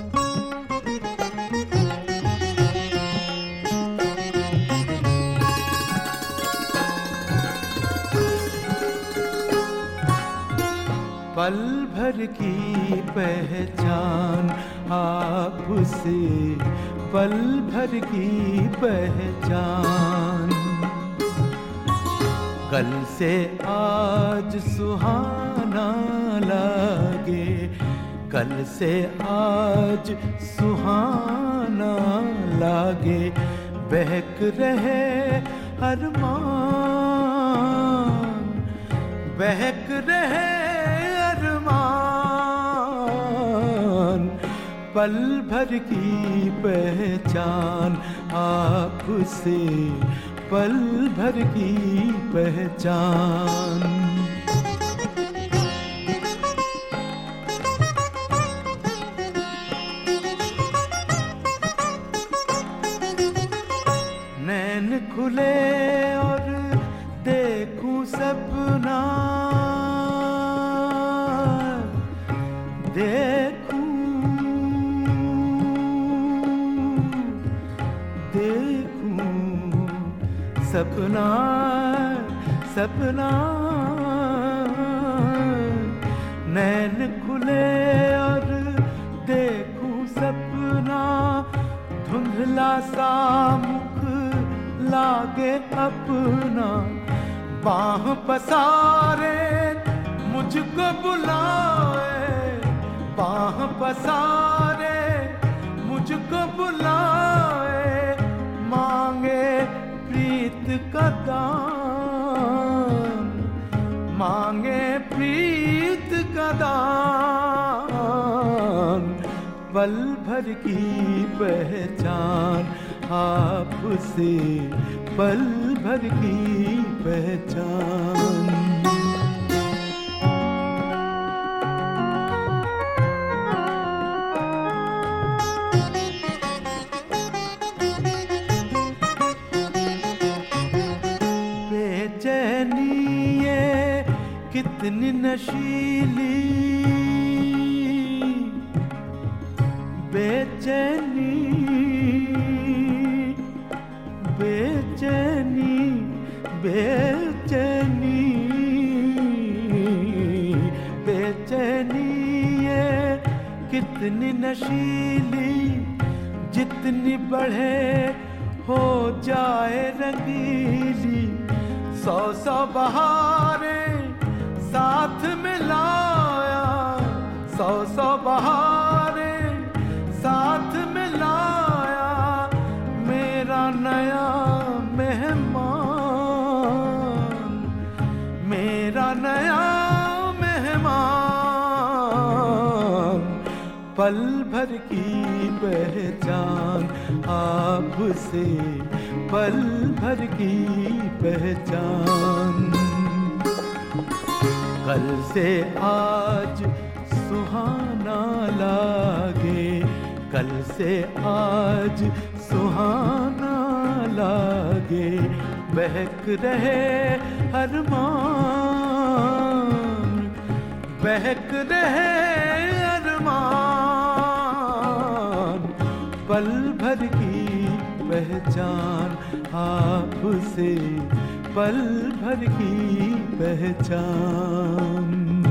पल भर की पहचान आपसे, पल भर की पहचान, कल से आज सुहाना लागे, कल से आज सुहाना लागे, बहक रहे अरमान, बहक रहे पल भर की पहचान आपसे, पल भर की पहचान। नैन खुले और देखूं सपना, देखूं सपना सपना, नैन खुले और देखूं सपना, धुंधला सा मुख लागे अपना, बाह पसारे मुझको बुलाए, बाह पसारे मुझको बुलाए, मांगे प्रीत का दान, मांगे प्रीत का दान, पल भर की पहचान आपसे, पल भर की पहचान। कितनी नशीली बेचैनी, बेचैनी बेचैनी, बेचैनी ये कितनी नशीली, जितनी बढ़े हो जाए रंगीली, सौ सौ बहारें साथ मिलाया, सौ सौ बहारें साथ मिलाया, मेरा नया मेहमान, मेरा नया मेहमान, पल भर की पहचान आपसे, पल भर की पहचान, कल से आज सुहाना लागे, कल से आज सुहाना लागे, बहक रहे अरमान, बहक रहे अरमान, पल भर की पहचान, आपसे पल भर की पहचान।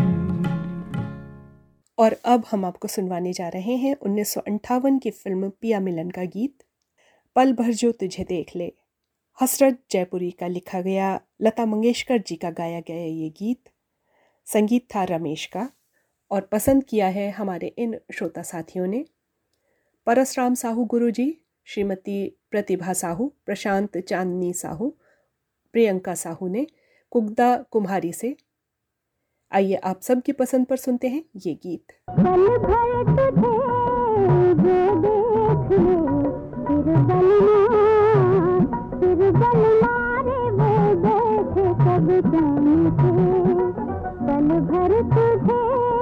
और अब हम आपको सुनवाने जा रहे हैं उन्नीस सौ अंठावन की फिल्म पिया मिलन का गीत पल भर जो तुझे देख ले। हसरत जयपुरी का लिखा गया, लता मंगेशकर जी का गाया गया ये गीत। संगीत था रमेश का और पसंद किया है हमारे इन श्रोता साथियों ने परसराम साहू गुरुजी, श्रीमती प्रतिभा साहू, प्रशांत चांदनी साहू, प्रियंका साहू ने कुगदा कुम्हारी से। आइए आप सबकी पसंद पर सुनते हैं ये गीत। पल भर तुझे जो देख ले, फिर बलना फिर बलना रे वो देखे कब जाने के। पल भर तुझे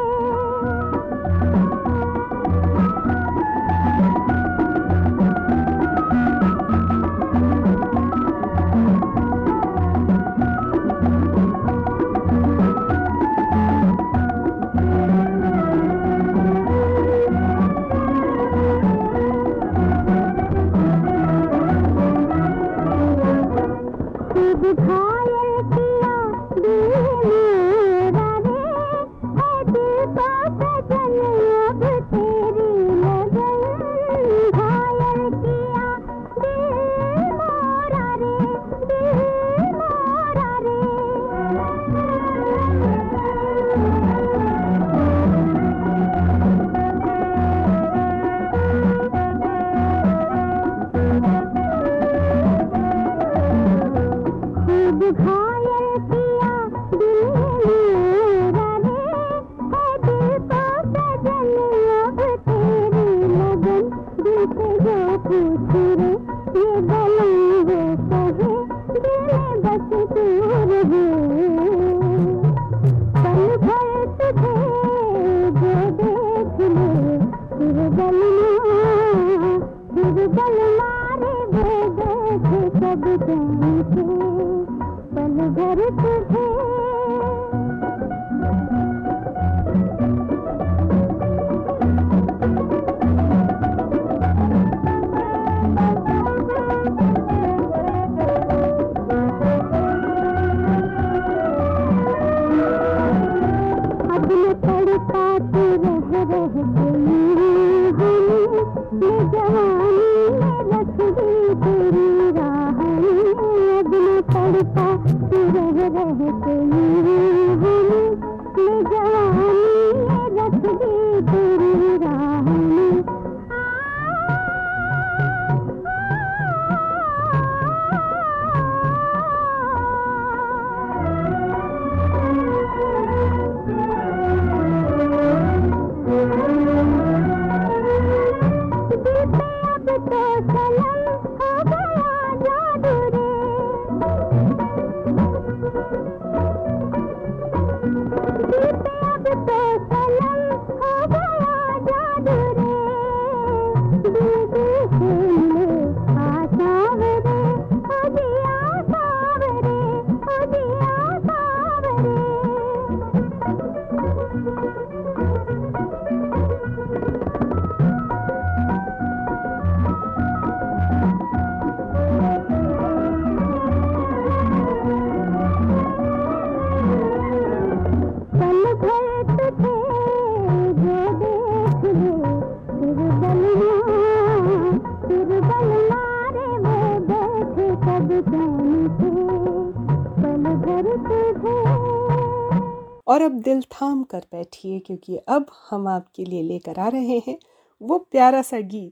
और अब दिल थाम कर बैठिए, क्योंकि अब हम आपके लिए लेकर आ रहे हैं वो प्यारा सा गीत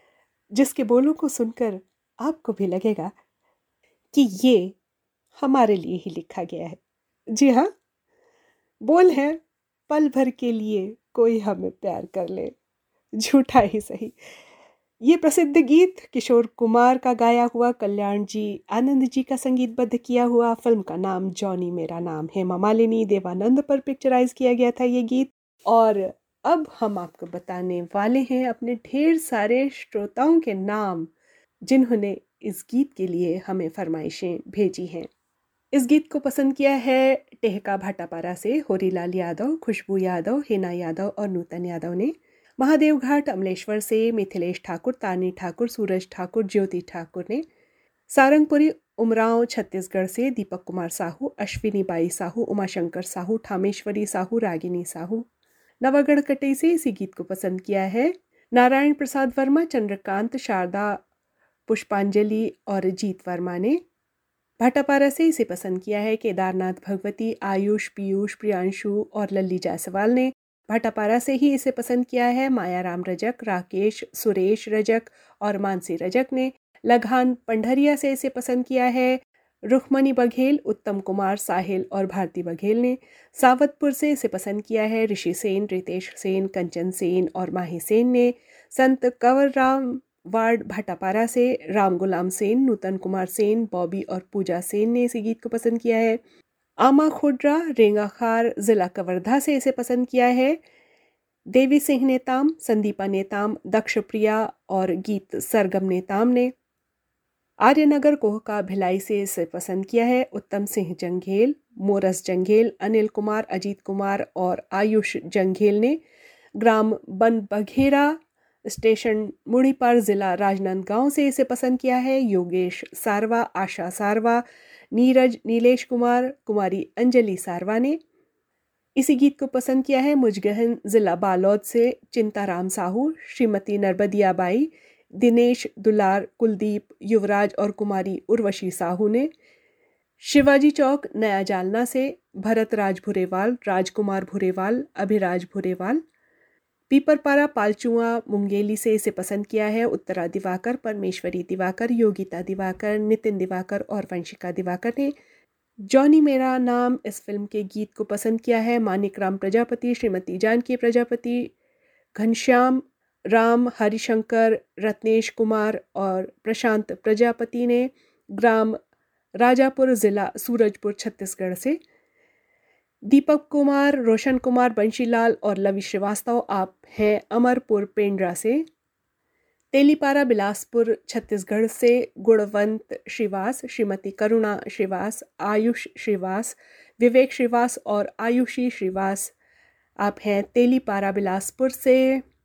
जिसके बोलों को सुनकर आपको भी लगेगा कि ये हमारे लिए ही लिखा गया है। जी हाँ, बोल है पल भर के लिए कोई हमें प्यार कर ले, झूठा ही सही। ये प्रसिद्ध गीत किशोर कुमार का गाया हुआ, कल्याण जी आनंद जी का संगीतबद्ध किया हुआ। फिल्म का नाम जॉनी मेरा नाम, हेमा मालिनी देवानंद पर पिक्चराइज किया गया था ये गीत। और अब हम आपको बताने वाले हैं अपने ढेर सारे श्रोताओं के नाम जिन्होंने इस गीत के लिए हमें फरमाइशें भेजी हैं। इस गीत को पसंद किया है टेहका भाटापारा से होरीलाल यादव, खुशबू यादव, हिना यादव और नूतन यादव ने। महादेव घाट अमलेश्वर से मिथिलेश ठाकुर, तानी ठाकुर, सूरज ठाकुर, ज्योति ठाकुर ने। सारंगपुरी उमराव छत्तीसगढ़ से दीपक कुमार साहू, अश्विनी बाई साहू, उमाशंकर साहू, ठामेश्वरी साहू, रागिनी साहू। नवागढ़ कटई से इसी गीत को पसंद किया है नारायण प्रसाद वर्मा, चंद्रकांत, शारदा, पुष्पांजलि और जीत वर्मा ने। भाटापारा से इसे पसंद किया है केदारनाथ भगवती, आयुष, पीयूष, प्रियांशु और लल्ली जायसवाल ने। भाटापारा से ही इसे पसंद किया है मायाराम रजक, राकेश, सुरेश रजक और मानसी रजक ने। लगान पंडरिया से इसे पसंद किया है रुखमणी बघेल, उत्तम कुमार, साहिल और भारती बघेल ने। सावतपुर से इसे पसंद किया है ऋषि सेन, रितेश सेन, कंचन सेन और माही सेन ने। संत कंवर राम वार्ड भाटापारा से राम गुलाम सेन, नूतन कुमार सेन, बॉबी और पूजा सेन ने इसी गीत को पसंद किया है। आमा खुड्रा, रेंगाखार, जिला कवर्धा से इसे पसंद किया है देवी सिंह नेताम, संदीपा नेताम, दक्ष प्रिया और गीत सरगम नेताम ने। आर्यनगर कोहका भिलाई से इसे पसंद किया है उत्तम सिंह जंघेल, मोरस जंघेल, अनिल कुमार, अजीत कुमार और आयुष जंघेल ने। ग्राम बन बघेरा स्टेशन मुड़ीपार, जिला राजनांदगांव से इसे पसंद किया है योगेश सारवा, आशा सारवा, नीरज, नीलेश कुमार, कुमारी अंजलि सारवा ने। इसी गीत को पसंद किया है मुजगहन, जिला बालोद से चिंताराम साहू, श्रीमती नरबदिया बाई, दिनेश, दुलार, कुलदीप, युवराज और कुमारी उर्वशी साहू ने। शिवाजी चौक नया जालना से भरत राज भुरेवाल, राजकुमार भुरेवाल, अभिराज भुरेवाल। पीपरपारा पालचुआ मुंगेली से इसे पसंद किया है उत्तरा दिवाकर, परमेश्वरी दिवाकर, योगिता दिवाकर, नितिन दिवाकर और वंशिका दिवाकर ने। जॉनी मेरा नाम इस फिल्म के गीत को पसंद किया है मानिक राम प्रजापति, श्रीमती जानकी प्रजापति, घनश्याम राम, हरिशंकर, रत्नेश कुमार और प्रशांत प्रजापति ने। ग्राम राजापुर, जिला सूरजपुर, छत्तीसगढ़ से दीपक कुमार, रोशन कुमार, बंशीलाल और लवी श्रीवास्तव आप हैं अमरपुर पेंड्रा से। तेलीपारा बिलासपुर छत्तीसगढ़ से गुणवंत श्रीवास, श्रीमती करुणा श्रीवास, आयुष श्रीवास, विवेक श्रीवास और आयुषी श्रीवास आप हैं तेलीपारा बिलासपुर से।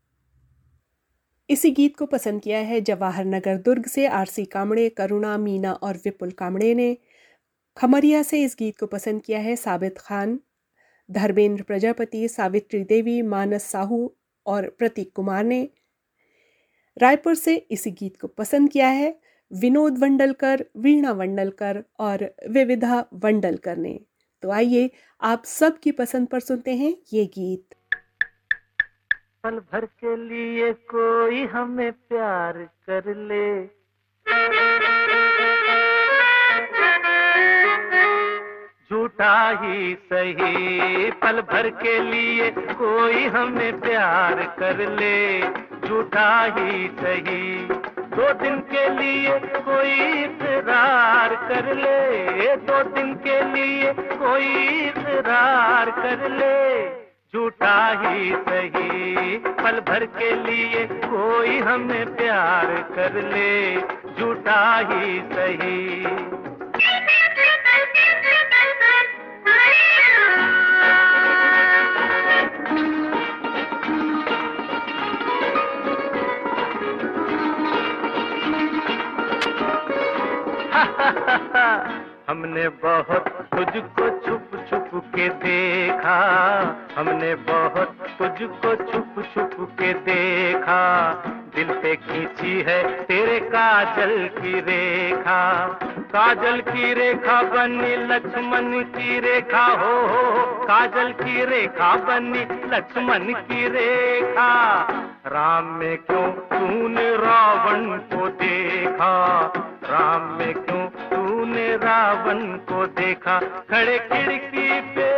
इसी गीत को पसंद किया है जवाहर नगर दुर्ग से आरसी कामड़े, करुणा, मीना और विपुल कामड़े ने। खमरिया से इस गीत को पसंद किया है साबित खान, धर्मेंद्र प्रजापति, सावित्री देवी, मानस साहू और प्रतीक कुमार ने। रायपुर से इसी गीत को पसंद किया है विनोद वंडलकर, वीणा वंडलकर और विविधा वंडलकर ने। तो आइए आप सब की पसंद पर सुनते हैं ये गीत। पल भर के लिए कोई हमें प्यार कर ले, झूठा ही सही। पल भर के लिए कोई हमें प्यार कर ले, झूठा ही सही। दो दिन के लिए कोई इकरार कर ले, दो दिन के लिए कोई इकरार कर ले, झूठा ही सही। पल भर के लिए कोई हमें प्यार कर ले, झूठा ही सही। हमने बहुत तुझको छुप छुप के देखा, हमने बहुत तुझको छुप छुप के देखा। दिल पे खींची है तेरे काजल की रेखा, काजल की रेखा बनी लक्ष्मण की रेखा, हो हो काजल की रेखा बनी लक्ष्मण की रेखा। राम में क्यों तूने रावण को देखा, राम में क्यों तूने रावण को देखा। खड़े खिड़की पे,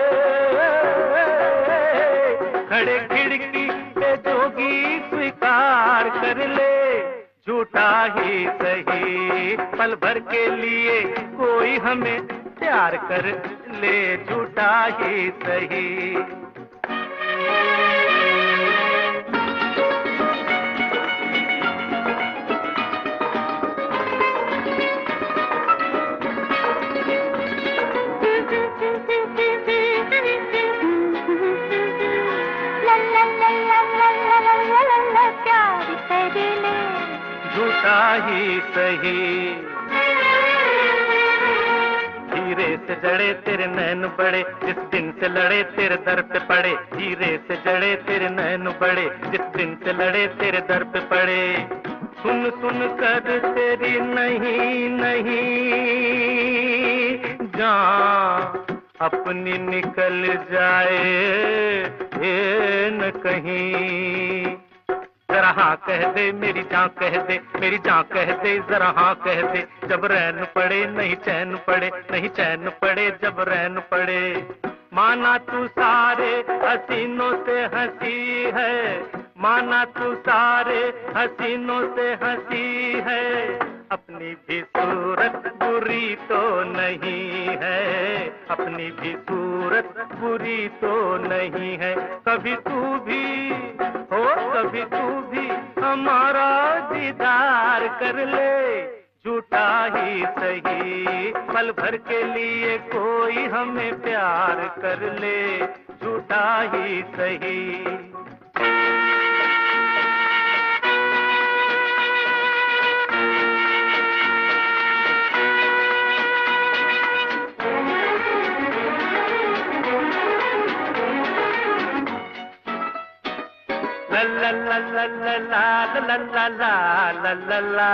खड़े खिड़की पे जोगी स्वीकार कर ले, झूठा ही सही। पल भर के लिए कोई हमें प्यार कर ले, झूठा ही सही। la la la la la la झूठा ही सही। हीरे से जड़े तेरे नैन बड़े, जिस दिन से लड़े तेरे दर पे पड़े। हीरे से जड़े तेरे नैन बड़े, जिस दिन से लड़े तेरे दर पे पड़े। सुन सुन कर तेरी नहीं नहीं जान अपनी निकल जाए ये न कहीं। जरा हाँ कह दे मेरी जान कह दे, मेरी जान कह दे जरा हाँ कह दे। जब रैन पड़े नहीं चैन पड़े, नहीं चैन पड़े जब रैन पड़े। माना तू सारे हसीनों से हंसी है, माना तू सारे हसीनों से हंसी है। अपनी भी सूरत बुरी तो नहीं है, अपनी भी सूरत बुरी तो नहीं है। कभी तू भी हो कभी तू भी हमारा दीदार कर ले, झूठा ही सही। पल भर के लिए कोई हमें प्यार कर ले, झूठा ही सही। La la la la la la la la la la la।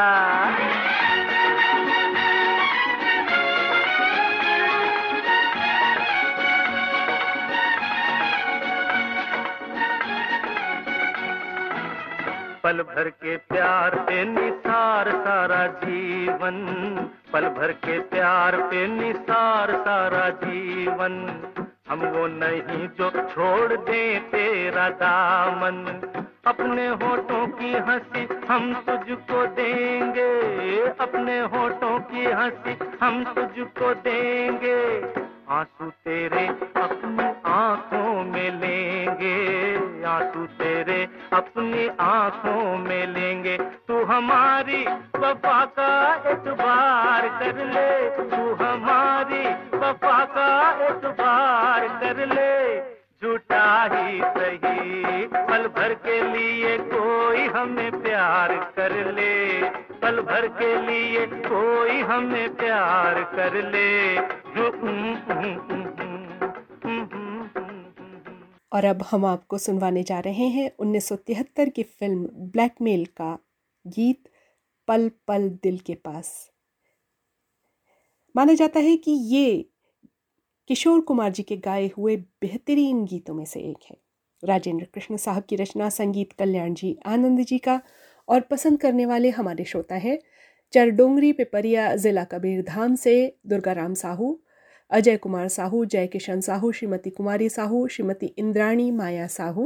पल भर के प्यार पे निसार सारा जीवन, पल भर के प्यार पे निसार सारा जीवन। हम वो नहीं जो छोड़ दे तेरा दामन, अपने होठों की हंसी हम तुझको देंगे, अपने होठों की हंसी हम तुझको देंगे। आंसू तेरे अपनी आंखों में लेंगे, आंसू तेरे अपनी आंखों में लेंगे। तू हमारी वफा का एतबार कर ले, तू हमारी वफा का एतबार कर ले, झूठा ही सही। पल भर के लिए कोई हमें प्यार कर ले, पल भर के लिए कोई हमें प्यार कर ले। और अब हम आपको सुनवाने जा रहे हैं उन्नीस सौ तिहत्तर की फिल्म ब्लैकमेल का गीत पल पल दिल के पास। माना जाता है कि ये किशोर कुमार जी के गाए हुए बेहतरीन गीतों में से एक है। राजेंद्र कृष्ण साहब की रचना, संगीत कल्याण जी आनंद जी का, और पसंद करने वाले हमारे श्रोता हैं चरडोंगरी पिपरिया जिला कबीरधाम से दुर्गाराम साहू, अजय कुमार साहू, जय किशन साहू, श्रीमती कुमारी साहू, श्रीमती इंद्राणी माया साहू।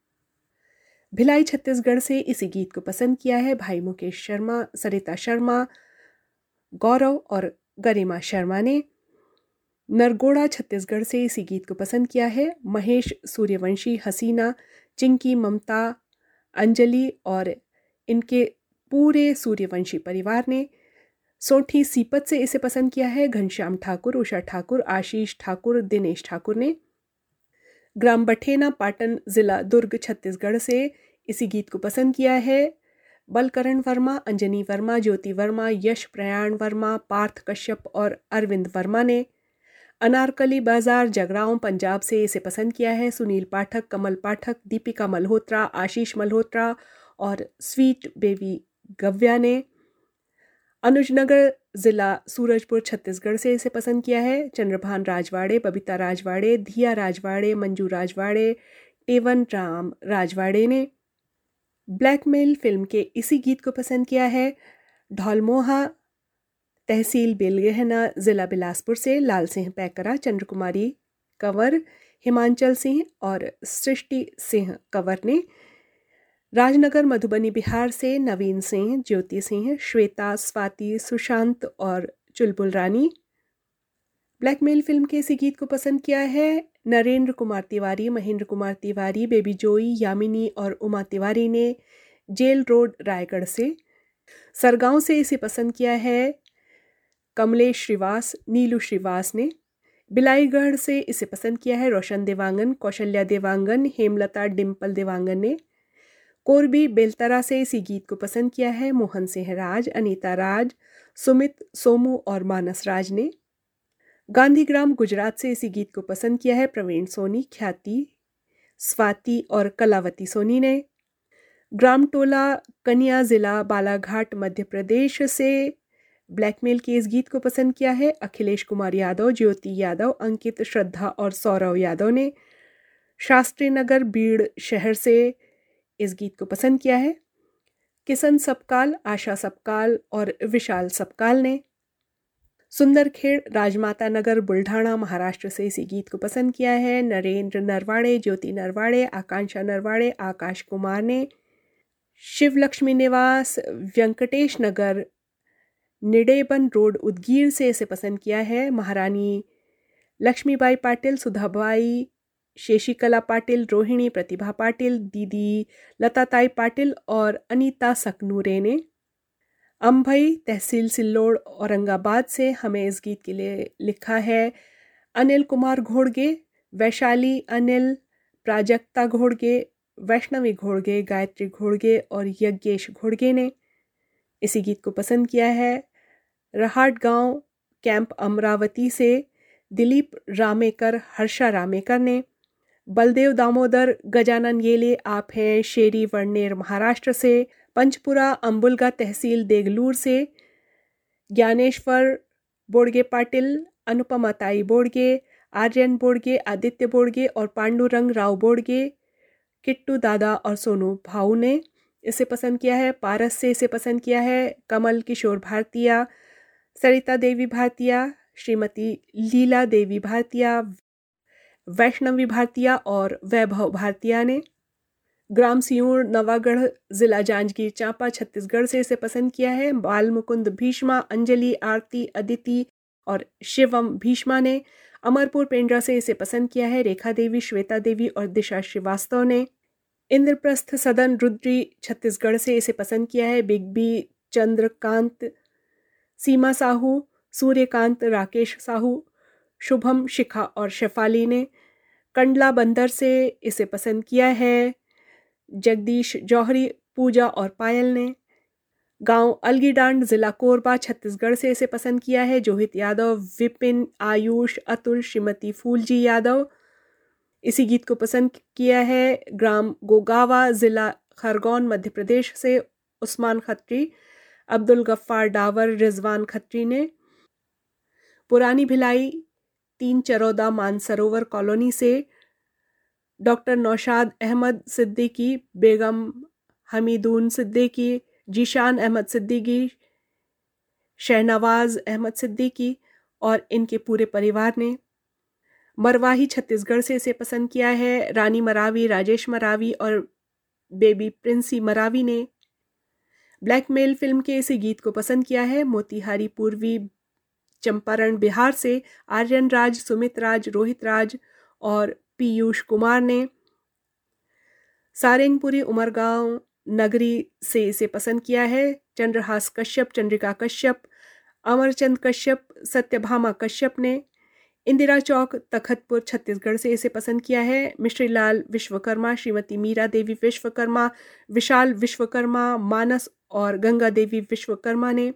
भिलाई छत्तीसगढ़ से इसी गीत को पसंद किया है भाई मुकेश शर्मा, सरिता शर्मा, गौरव और गरिमा शर्मा ने। नरगोड़ा छत्तीसगढ़ से इसी गीत को पसंद किया है महेश सूर्यवंशी, हसीना, चिंकी, ममता, अंजलि और इनके पूरे सूर्यवंशी परिवार ने। सोठी सीपत से इसे पसंद किया है घनश्याम ठाकुर, उषा ठाकुर, आशीष ठाकुर, दिनेश ठाकुर ने। ग्राम बठेना, पाटन जिला दुर्ग छत्तीसगढ़ से इसी गीत को पसंद किया है बलकरण वर्मा, अंजनी वर्मा, ज्योति वर्मा, यश प्रयाण वर्मा, पार्थ कश्यप और अरविंद वर्मा ने। अनारकली बाजार जगरांव पंजाब से इसे पसंद किया है सुनील पाठक, कमल पाठक, दीपिका मल्होत्रा, आशीष मल्होत्रा और स्वीट बेबी गव्या ने। अनुजनगर जिला सूरजपुर छत्तीसगढ़ से इसे पसंद किया है चंद्रभान राजवाड़े, बबीता राजवाड़े, धिया राजवाड़े, मंजू राजवाड़े, टेवन राम राजवाड़े ने। ब्लैकमेल फिल्म के इसी गीत को पसंद किया है ढोलमोहा, तहसील बेलगहना, जिला बिलासपुर से लाल सिंह पैकरा, चंद्रकुमारी कंवर, हिमांचल सिंह और सृष्टि सिंह कंवर ने। राजनगर मधुबनी बिहार से नवीन सिंह, ज्योति सिंह, श्वेता, स्वाति, सुशांत और चुलबुल रानी। ब्लैकमेल फिल्म के इसी गीत को पसंद किया है नरेंद्र कुमार तिवारी, महेंद्र कुमार तिवारी, बेबी जोई, यामिनी और उमा तिवारी ने जेल रोड रायगढ़ से। सरगांव से इसे पसंद किया है कमलेश श्रीवास, नीलू श्रीवास ने। बिलाईगढ़ से इसे पसंद किया है रोशन देवांगन, कौशल्या देवांगन, हेमलता डिम्पल देवांगन ने। कोरबी बेलतरा से इसी गीत को पसंद किया है मोहन सिंह राज, अनीता राज, सुमित, सोमू और मानस राज ने। गांधीग्राम गुजरात से इसी गीत को पसंद किया है प्रवीण सोनी, ख्याति, स्वाति और कलावती सोनी ने। ग्रामटोला कन्या जिला बालाघाट मध्य प्रदेश से ब्लैकमेल के इस गीत को पसंद किया है अखिलेश कुमार यादव, ज्योति यादव, अंकित, श्रद्धा और सौरव यादव ने। शास्त्री नगर बीड़ शहर से इस गीत को पसंद किया है किशन सबकाल, आशा सबकाल और विशाल सबकाल ने। सुंदरखेड़ राजमाता नगर बुल्ढाणा महाराष्ट्र से इसी गीत को पसंद किया है नरेंद्र नरवाड़े, ज्योति नरवाड़े, आकांक्षा नरवाड़े, आकाश कुमार ने। शिव लक्ष्मी निवास व्यंकटेश नगर निडेबन रोड उदगीर से इसे पसंद किया है महारानी लक्ष्मीबाई पाटिल, सुधाबाई, शेषिकला पाटिल, रोहिणी, प्रतिभा पाटिल, दीदी लताताई पाटिल और अनीता सकनूरे ने। अंभई तहसील सिल्लोड़ औरंगाबाद से हमें इस गीत के लिए लिखा है अनिल कुमार घोड़गे, वैशाली अनिल, प्राजक्ता घोड़गे, वैष्णवी घोड़गे, गायत्री घोड़गे और यज्ञेश घोड़गे ने। इसी गीत को पसंद किया है रहाट गांव कैंप अमरावती से दिलीप रामेकर, हर्षा रामेकर ने। बलदेव दामोदर गजानन येले आप हैं शेरी वर्णेर महाराष्ट्र से। पंचपुरा अंबुलगा तहसील देगलूर से ज्ञानेश्वर बोड़गे पाटिल, अनुपमा ताई बोड़गे, आर्यन बोड़गे, आदित्य बोड़गे और पांडुरंग राव बोड़गे, किट्टू दादा और सोनू भाऊ ने इसे पसंद किया है। पारस से इसे पसंद किया है कमल किशोर भारतीया, सरिता देवी भारतीया, श्रीमती लीला देवी भारतीया, वैष्णवी भारतीया और वैभव भारतीया ने। ग्राम सियूर नवागढ़ जिला जांजगीर चांपा छत्तीसगढ़ से इसे पसंद किया है बाल मुकुंद भीष्मा, अंजलि, आरती, अदिति और शिवम भीष्मा ने। अमरपुर पेंड्रा से इसे पसंद किया है रेखा देवी, श्वेता देवी और दिशा श्रीवास्तव ने। इंद्रप्रस्थ सदन रुद्री छत्तीसगढ़ से इसे पसंद किया है बिग बी, चंद्रकांत, सीमा साहू, सूर्यकांत, राकेश साहू, शुभम, शिखा और शेफाली ने। कंडला बंदर से इसे पसंद किया है जगदीश जौहरी, पूजा और पायल ने। गांव अलगीडांड जिला कोरबा छत्तीसगढ़ से इसे पसंद किया है जोहित यादव, विपिन, आयुष, अतुल, श्रीमती फूलजी यादव। इसी गीत को पसंद किया है ग्राम गोगावा जिला खरगोन मध्य प्रदेश से उस्मान खत्री, अब्दुल गफ्फार डावर, रिजवान खत्री ने। पुरानी भिलाई तीन चरौदा मानसरोवर कॉलोनी से डॉक्टर नौशाद अहमद सिद्दीकी, बेगम हमीदून सिद्दीकी, जीशान अहमद सिद्दीकी, शहनवाज अहमद सिद्दीकी और इनके पूरे परिवार ने। मरवाही छत्तीसगढ़ से इसे पसंद किया है रानी मरावी, राजेश मरावी और बेबी प्रिंसी मरावी ने। ब्लैकमेल फिल्म के इसी गीत को पसंद किया है मोतिहारी पूर्वी चंपारण बिहार से आर्यन राज, सुमित राज, रोहित राज और पीयूष कुमार ने। सारेंगपुरी उमरगांव नगरी से इसे पसंद किया है चंद्रहास कश्यप, चंद्रिका कश्यप, अमरचंद कश्यप, सत्यभामा कश्यप ने। इंदिरा चौक तखतपुर छत्तीसगढ़ से इसे पसंद किया है मिश्रीलाल विश्वकर्मा, श्रीमती मीरा देवी विश्वकर्मा, विशाल विश्वकर्मा, मानस और गंगा देवी विश्वकर्मा ने।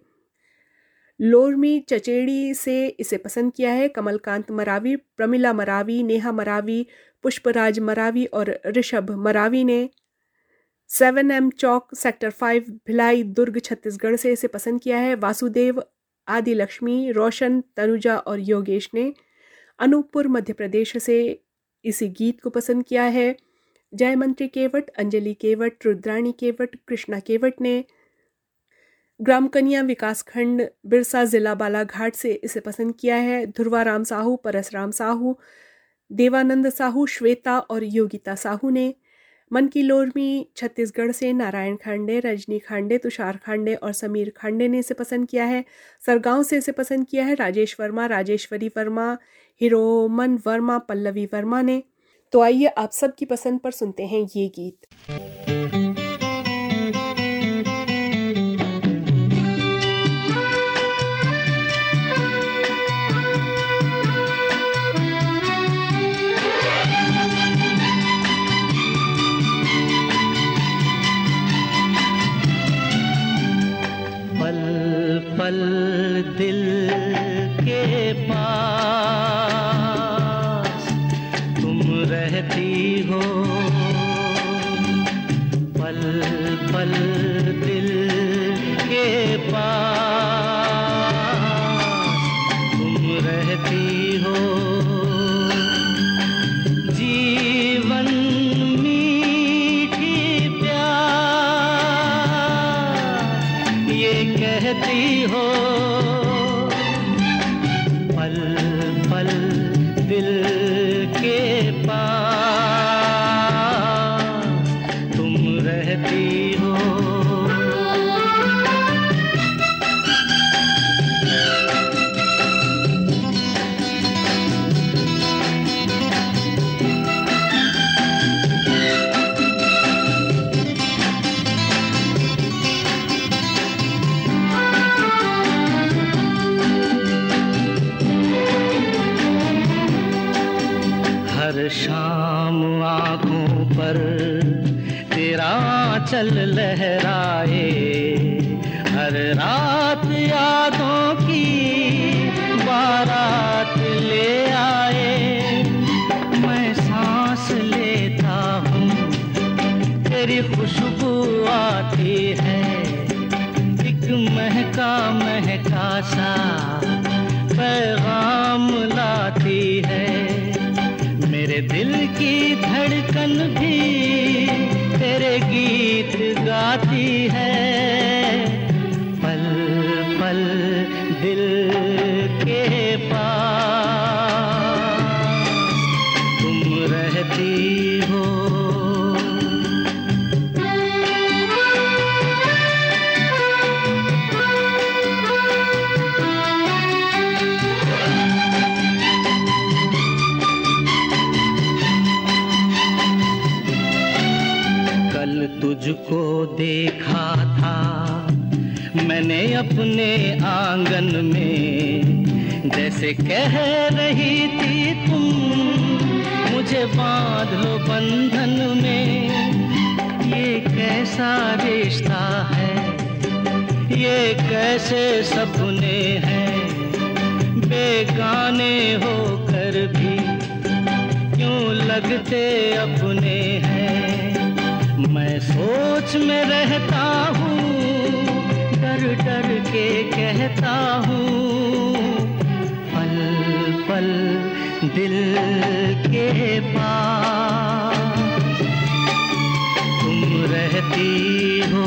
लोरमी चचेड़ी से इसे पसंद किया है कमलकांत मरावी, प्रमिला मरावी, नेहा मरावी, पुष्पराज मरावी और ऋषभ मरावी ने। Seven M chowk sector five Bhilai Durg Chhattisgarh से इसे पसंद किया है वासुदेव, आदि लक्ष्मी, रोशन, तनुजा और योगेश ने। अनूपपुर मध्य प्रदेश से इसी गीत को पसंद किया है जयमंत्री केवट, अंजलि केवट, रुद्राणी केवट, कृष्णा केवट ने। ग्राम कन्या विकासखंड बिरसा जिला बालाघाट से इसे पसंद किया है ध्रुवाराम साहू, परसराम साहू, देवानंद साहू, श्वेता और योगिता साहू ने। मन की लोरमी छत्तीसगढ़ से नारायण खांडे, रजनी खांडे, तुषार खांडे और समीर खांडे ने इसे पसंद किया है। सरगांव से इसे पसंद किया है राजेश वर्मा, राजेश्वरी वर्मा, हिरोमन वर्मा, पल्लवी वर्मा ने। तो आइए आप सबकी पसंद पर सुनते हैं ये गीत। पल दिल के पास तुम रहती हो, पल पल दिल के पास तुम रहती हो। जीवन मीठी प्यार ये कहती हो, पल पल दिल के पास तुम रहती हो। हर शाम आँखों पर तेरा आँचल लहराए, हर रात यादों की बारात ले आए। मैं सांस लेता हूँ तेरी खुशबू आती है, एक महका महका सा पैगाम लाती है। मेरे दिल की धड़कन भी तेरे गीत गाती है, पल पल दिल के पास तुम रहती हो। तुझको देखा था मैंने अपने आंगन में, जैसे कह रही थी तुम मुझे बांध लो बंधन में। ये कैसा रिश्ता है, ये कैसे सपने हैं, बेगाने होकर भी क्यों लगते अपने हैं। मैं सोच में रहता हूँ, डर डर के कहता हूँ, पल पल दिल के पास तुम रहती हो।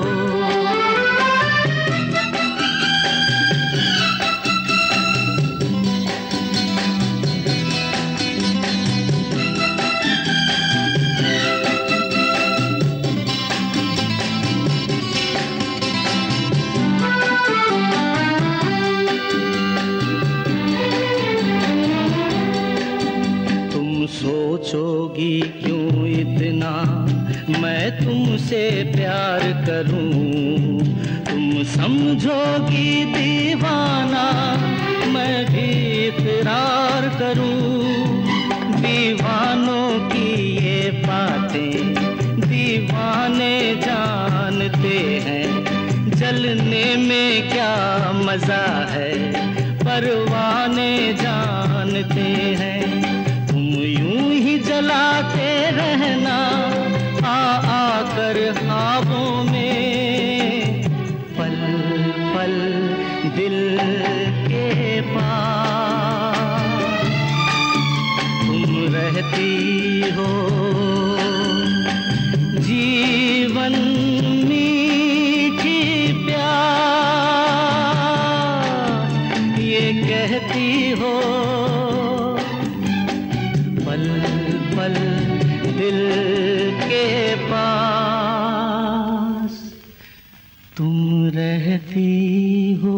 सोचोगी क्यों इतना मैं तुमसे प्यार करूं, तुम समझोगी दीवाना मैं भी इकरार करूं। दीवानों की ये बातें दीवाने जानते हैं, जलने में क्या मजा है परवाने जानते हैं। जलाते रहना आ आकर ख्वाबों में, पल पल दिल के पास तुम रहती हो। जीवन मीठी प्यार ये कहती हो, पल पल दिल के पास तुम रहती हो।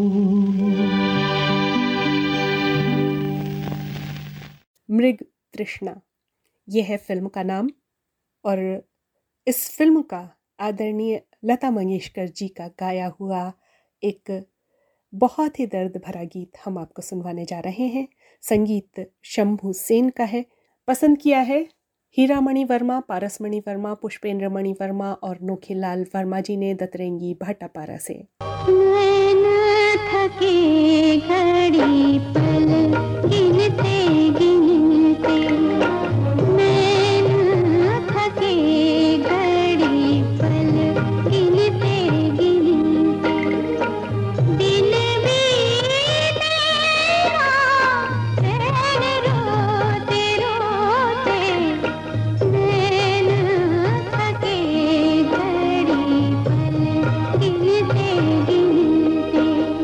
मृग तृष्णा ये है फिल्म का नाम, और इस फिल्म का आदरणीय लता मंगेशकर जी का गाया हुआ एक बहुत ही दर्द भरा गीत हम आपको सुनवाने जा रहे हैं। संगीत शंभू सेन का है। पसंद किया है हीरामणि वर्मा, पारसमणि वर्मा, पुष्पेंद्र मणि वर्मा और नोखीलाल वर्मा जी ने दतरेंगी भाटापारा से। नैन थके घड़ी पल गिनते गिनते, नैन थके घड़ी पल गिनते गिनते, दिन बीते रात नैन रोते रोते, नैन थके घड़ी पल गिनते गिनते।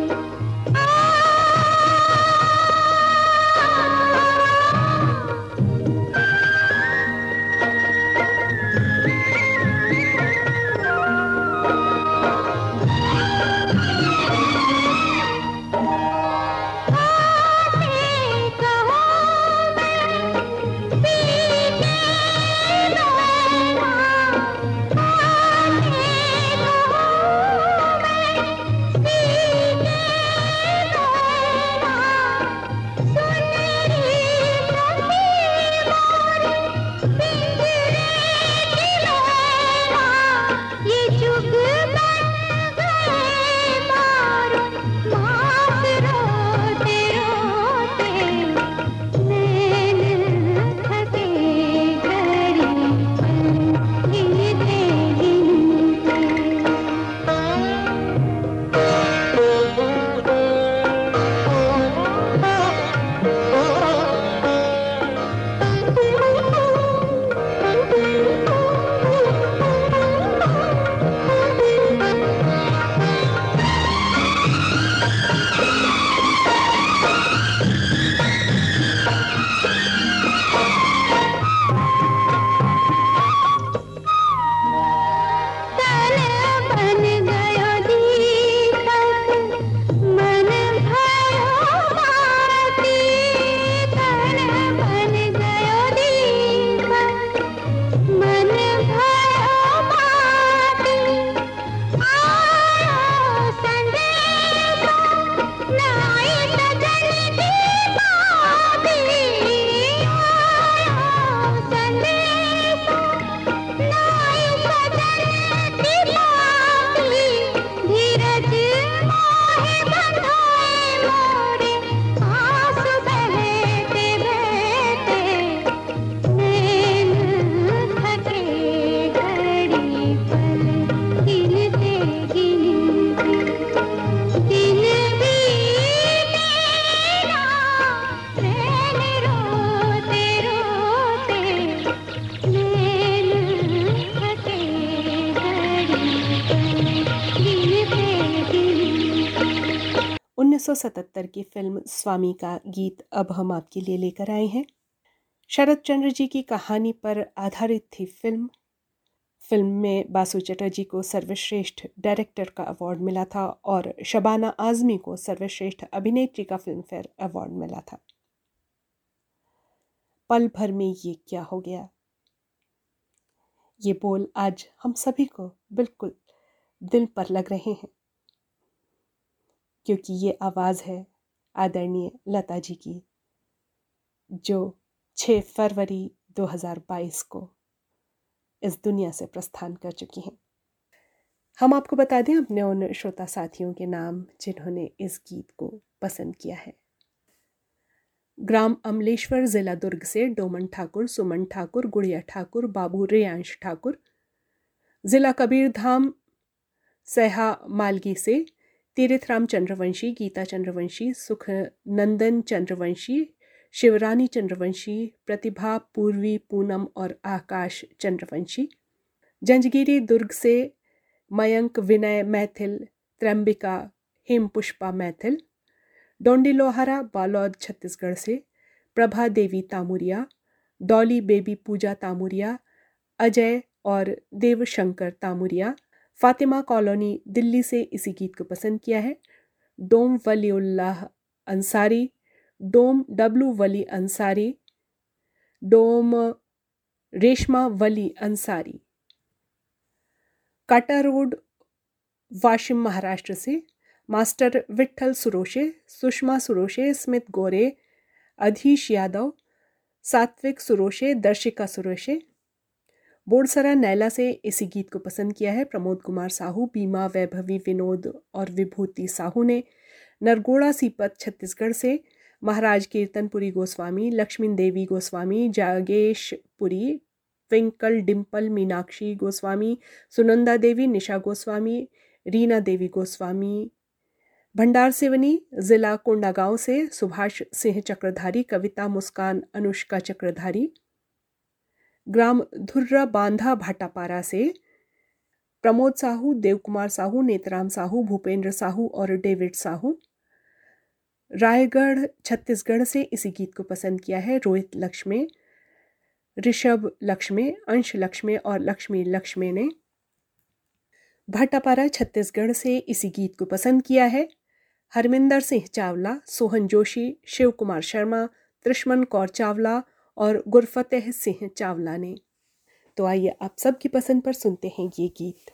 उन्नीस सौ सतहत्तर की फिल्म स्वामी का गीत अब हम आपके लिए लेकर आए हैं। शरद चंद्र जी की कहानी पर आधारित थी फिल्म। फिल्म में बासु चटर्जी को सर्वश्रेष्ठ डायरेक्टर का अवार्ड मिला था और शबाना आजमी को सर्वश्रेष्ठ अभिनेत्री का फिल्म फेयर अवार्ड मिला था। पल भर में ये क्या हो गया, ये बोल आज हम सभी को बिल्कुल दिल पर लग रहे हैं, क्योंकि ये आवाज़ है आदरणीय लता जी की, जो छह फरवरी दो हज़ार बाईस को इस दुनिया से प्रस्थान कर चुकी हैं। हम आपको बता दें अपने उन श्रोता साथियों के नाम जिन्होंने इस गीत को पसंद किया है। ग्राम अमलेश्वर, जिला दुर्ग से डोमन ठाकुर, सुमन ठाकुर, गुड़िया ठाकुर, बाबू रेयांश ठाकुर। जिला कबीरधाम सहा मालगी से तीर्थराम चंद्रवंशी, गीता चंद्रवंशी, सुख नंदन चंद्रवंशी, शिवरानी चंद्रवंशी, प्रतिभा, पूर्वी, पूनम और आकाश चंद्रवंशी। जंजगिरी दुर्ग से मयंक, विनय मैथिल, त्रंबिका, हेमपुष्पा मैथिल। डोंडी लोहारा, बालौद छत्तीसगढ़ से प्रभा देवी तामुरिया, डॉली बेबी पूजा तामुरिया, अजय और देवशंकर तामुरिया। फातिमा कॉलोनी दिल्ली से इसी गीत को पसंद किया है। डोम वलीउल्लाह अंसारी, डोम डब्लू वली अंसारी, डोम रेशमा वली अंसारी। काटा रोड, वाशिम महाराष्ट्र से मास्टर विट्ठल सुरोशे, सुषमा सुरोशे, स्मित गोरे, अधीश यादव, सात्विक सुरोशे, दर्शिका सुरोशे। बोडसरा नैला से इसी गीत को पसंद किया है प्रमोद कुमार साहू, बीमा, वैभवी, विनोद और विभूति साहू ने। नरगोड़ा सीपत छत्तीसगढ़ से महाराज कीर्तनपुरी गोस्वामी, लक्ष्मी देवी गोस्वामी, जागेशपुरी, ट्विंकल डिम्पल मीनाक्षी गोस्वामी, सुनंदा देवी, निशा गोस्वामी, रीना देवी गोस्वामी। भंडार सिवनी जिला कोंडागांव से सुभाष सिंह चक्रधारी, कविता मुस्कान अनुष्का चक्रधारी। ग्राम धुर्रा बांधा भाटापारा से प्रमोद साहू, देवकुमार साहू, नेतराम साहू, भूपेंद्र साहू और डेविड साहू। रायगढ़ छत्तीसगढ़ से इसी गीत को पसंद किया है रोहित लक्ष्मे, ऋषभ लक्ष्मे, अंश लक्ष्मे और लक्ष्मी लक्ष्मे ने। भाटापारा छत्तीसगढ़ से इसी गीत को पसंद किया है हरमिंदर सिंह चावला, सोहन जोशी, शिव कुमार शर्मा, त्रिशमन कौर चावला और गुरफतेह सिंह चावला ने। तो आइए आप सबकी पसंद पर सुनते हैं ये गीत।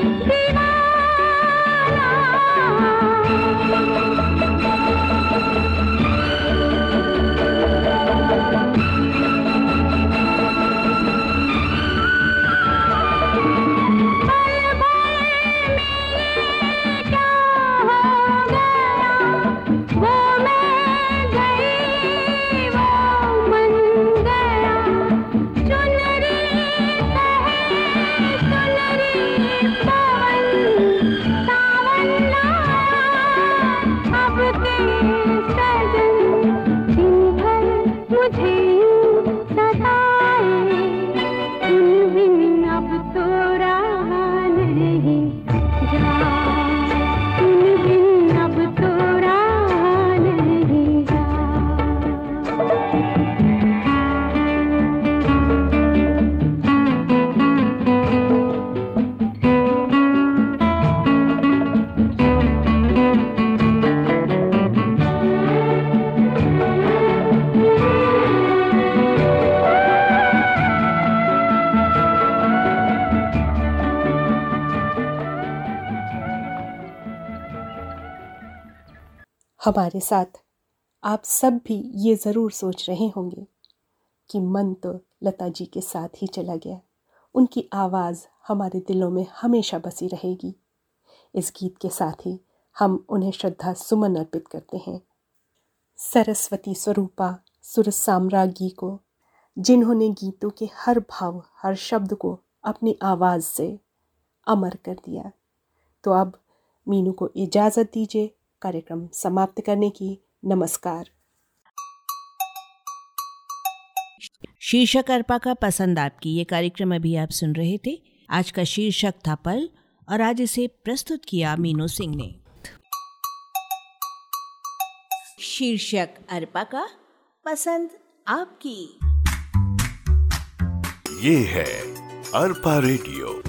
दीवाना हमारे साथ आप सब भी ये ज़रूर सोच रहे होंगे कि मन तो लता जी के साथ ही चला गया, उनकी आवाज़ हमारे दिलों में हमेशा बसी रहेगी। इस गीत के साथ ही हम उन्हें श्रद्धा सुमन अर्पित करते हैं। सरस्वती स्वरूपा सुर साम्राज्ञी को, जिन्होंने गीतों के हर भाव हर शब्द को अपनी आवाज़ से अमर कर दिया। तो अब मीनू को इजाज़त दीजिए कार्यक्रम समाप्त करने की। नमस्कार। शीर्षक अर्पा का पसंद आपकी, ये कार्यक्रम अभी आप सुन रहे थे। आज का शीर्षक था पल और आज इसे प्रस्तुत किया मीनू सिंह ने। शीर्षक अर्पा का पसंद आपकी। ये है अर्पा रेडियो।